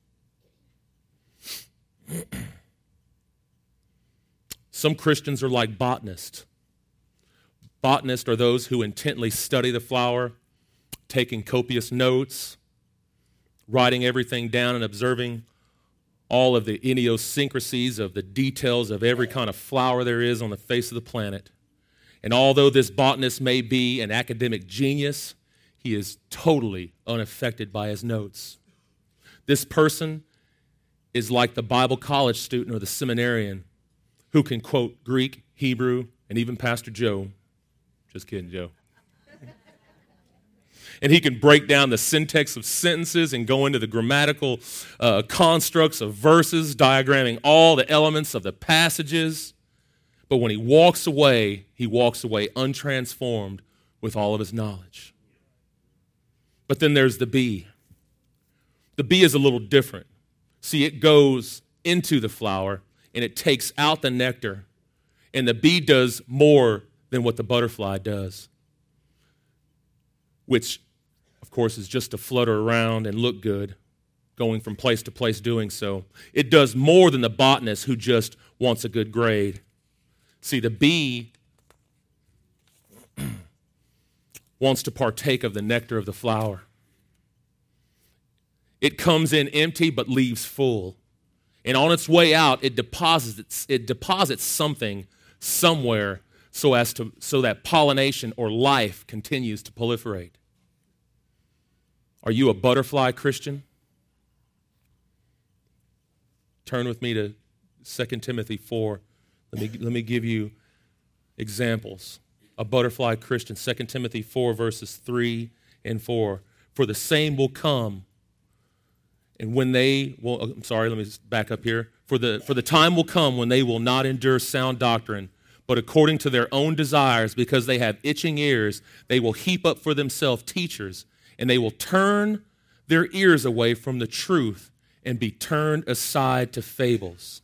Some Christians are like botanists. Botanists are those who intently study the flower, taking copious notes, writing everything down and observing all of the idiosyncrasies of the details of every kind of flower there is on the face of the planet. And although this botanist may be an academic genius, he is totally unaffected by his notes. This person is like the Bible college student or the seminarian who can quote Greek, Hebrew, and even Pastor Joe. Just kidding, Joe. And he can break down the syntax of sentences and go into the grammatical uh, constructs of verses, diagramming all the elements of the passages. But when he walks away, he walks away untransformed with all of his knowledge. But then there's the bee. The bee is a little different. See, it goes into the flower and it takes out the nectar. And the bee does more than what the butterfly does, which, of course, is just to flutter around and look good, going from place to place doing so. It does more than the botanist who just wants a good grade. See, the bee wants to partake of the nectar of the flower. It comes in empty but leaves full. And on its way out, it deposits, it deposits something somewhere so as to so that pollination or life continues to proliferate. Are you a butterfly Christian? Turn with me to Second Timothy four. Let me, let me give you examples a butterfly Christian. Second Timothy four, verses three and four. For the same will come, and when they will, I'm sorry, let me back up here. For the, for the time will come when they will not endure sound doctrine, but according to their own desires, because they have itching ears, they will heap up for themselves teachers, and they will turn their ears away from the truth and be turned aside to fables.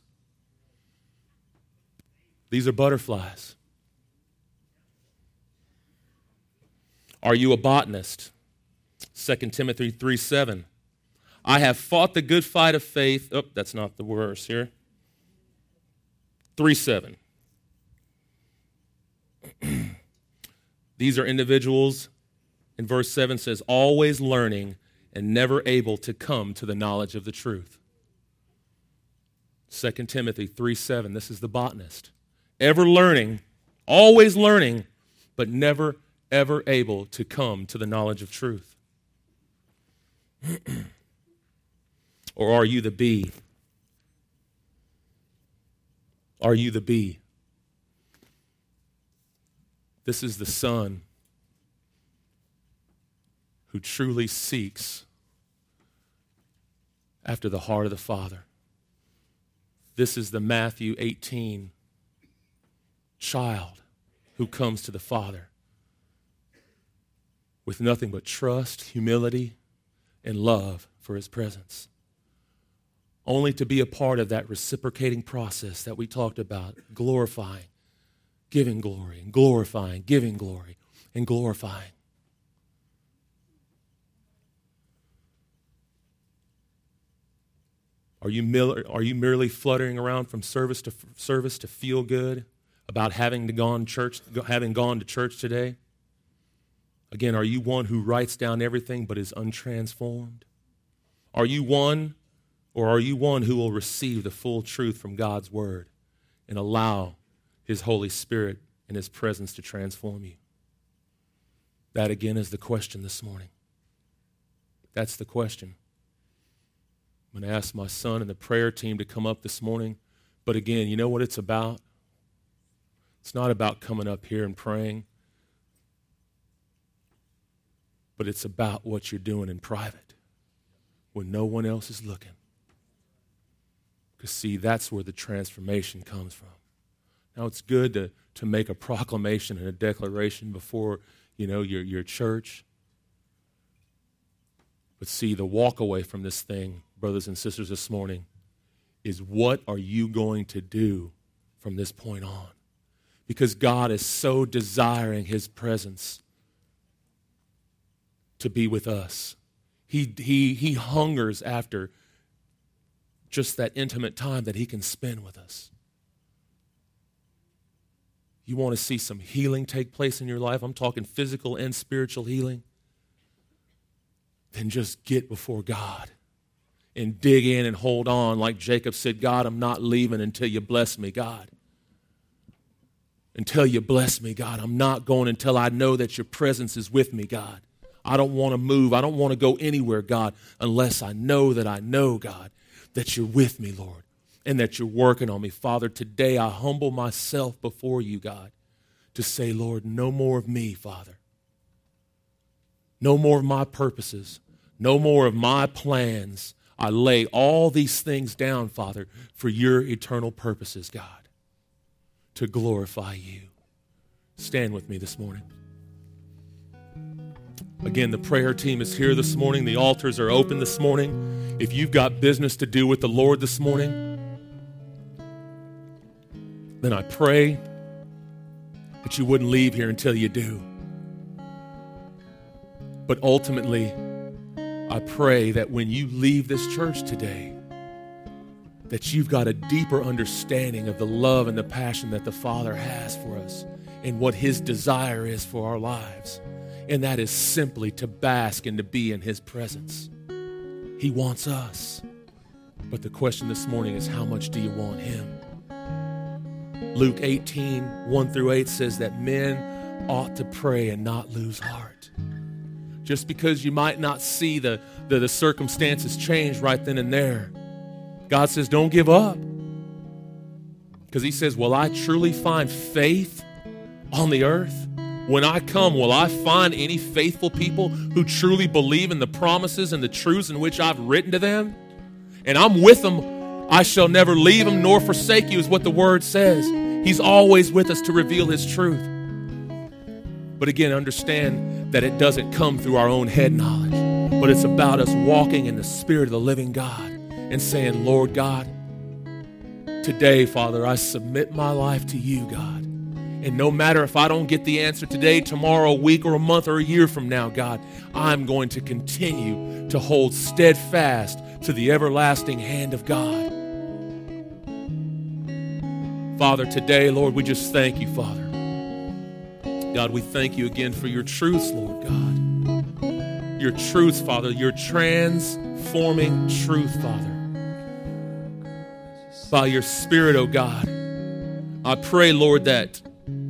These are butterflies. Are you a botanist? Second Timothy three seven. I have fought the good fight of faith. Oh, that's not the verse here. three seven. These are individuals, in verse seven says, always learning and never able to come to the knowledge of the truth. Second Timothy three seven, this is the botanist. Ever learning, always learning, but never, ever able to come to the knowledge of truth. Or are you the bee? Are you the bee? This is the son who truly seeks after the heart of the Father. This is the Matthew eighteen child who comes to the Father with nothing but trust, humility, and love for his presence. Only to be a part of that reciprocating process that we talked about, glorifying, giving glory, and glorifying, giving glory, and glorifying. Are you, mil- are you merely fluttering around from service to f- service to feel good about having to gone church, having gone to church today? Again, are you one who writes down everything but is untransformed? Are you one, or are you one who will receive the full truth from God's word and allow his Holy Spirit and his presence to transform you? That again is the question this morning. That's the question. I'm going to ask my son and the prayer team to come up this morning. But again, you know what it's about? It's not about coming up here and praying, but it's about what you're doing in private when no one else is looking. Because, see, that's where the transformation comes from. Now, it's good to, to make a proclamation and a declaration before, you know, your, your church. But see, the walk away from this thing, brothers and sisters, this morning, is what are you going to do from this point on? Because God is so desiring his presence to be with us. He, he, he hungers after just that intimate time that he can spend with us. You want to see some healing take place in your life? I'm talking physical and spiritual healing. Then just get before God and dig in and hold on. Like Jacob said, God, I'm not leaving until you bless me, God. Until you bless me, God. I'm not going until I know that your presence is with me, God. I don't want to move. I don't want to go anywhere, God, unless I know that I know, God, that you're with me, Lord, and that you're working on me. Father, today I humble myself before you, God, to say, Lord, no more of me, Father. No more of my purposes. No more of my plans. I lay all these things down, Father, for your eternal purposes, God, to glorify you. Stand with me this morning. Again, the prayer team is here this morning. The altars are open this morning. If you've got business to do with the Lord this morning, then I pray that you wouldn't leave here until you do. But ultimately, I pray that when you leave this church today, that you've got a deeper understanding of the love and the passion that the Father has for us and what his desire is for our lives. And that is simply to bask and to be in his presence. He wants us. But the question this morning is, how much do you want him? Luke eighteen, one through eight says that men ought to pray and not lose heart. Just because you might not see the, the, the circumstances change right then and there, God says, don't give up. Because he says, will I truly find faith on the earth? when I come, will I find any faithful people who truly believe in the promises and the truths in which I've written to them? And I'm with them. I shall never leave them nor forsake you is what the word says. He's always with us to reveal his truth. But again, understand that it doesn't come through our own head knowledge, but it's about us walking in the Spirit of the living God and saying, Lord God, today, Father, I submit my life to you, God. And no matter if I don't get the answer today, tomorrow, a week, or a month, or a year from now, God, I'm going to continue to hold steadfast to the everlasting hand of God. Father, today, Lord, we just thank you, Father. God, we thank you again for your truths, Lord God. Your truths, Father, your transforming truth, Father. By your Spirit, oh God, I pray, Lord, that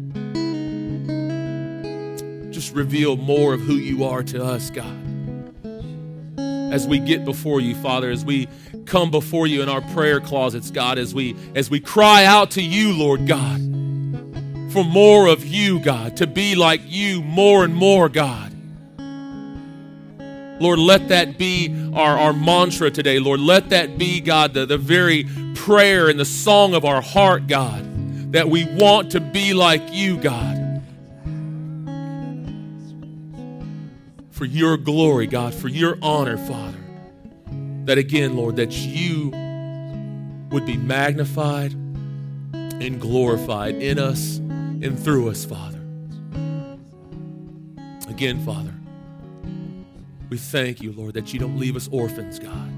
just reveal more of who you are to us, God. As we get before you, Father, as we come before you in our prayer closets, God, as we as we cry out to you, Lord God, for more of you, God, to be like you more and more, God. Lord, let that be our, our mantra today, Lord. Let that be, God, the, the very prayer and the song of our heart, God, that we want to be like you, God. For your glory, God, for your honor, Father. That again, Lord, that you would be magnified and glorified in us and through us, Father. Again, Father, we thank you, Lord, that you don't leave us orphans, God.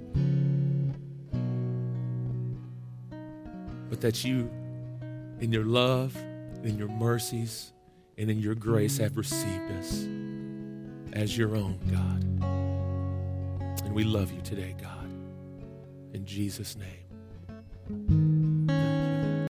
But that you, in your love, in your mercies, and in your grace have received us as your own, God. And we love you today, God. In Jesus' name.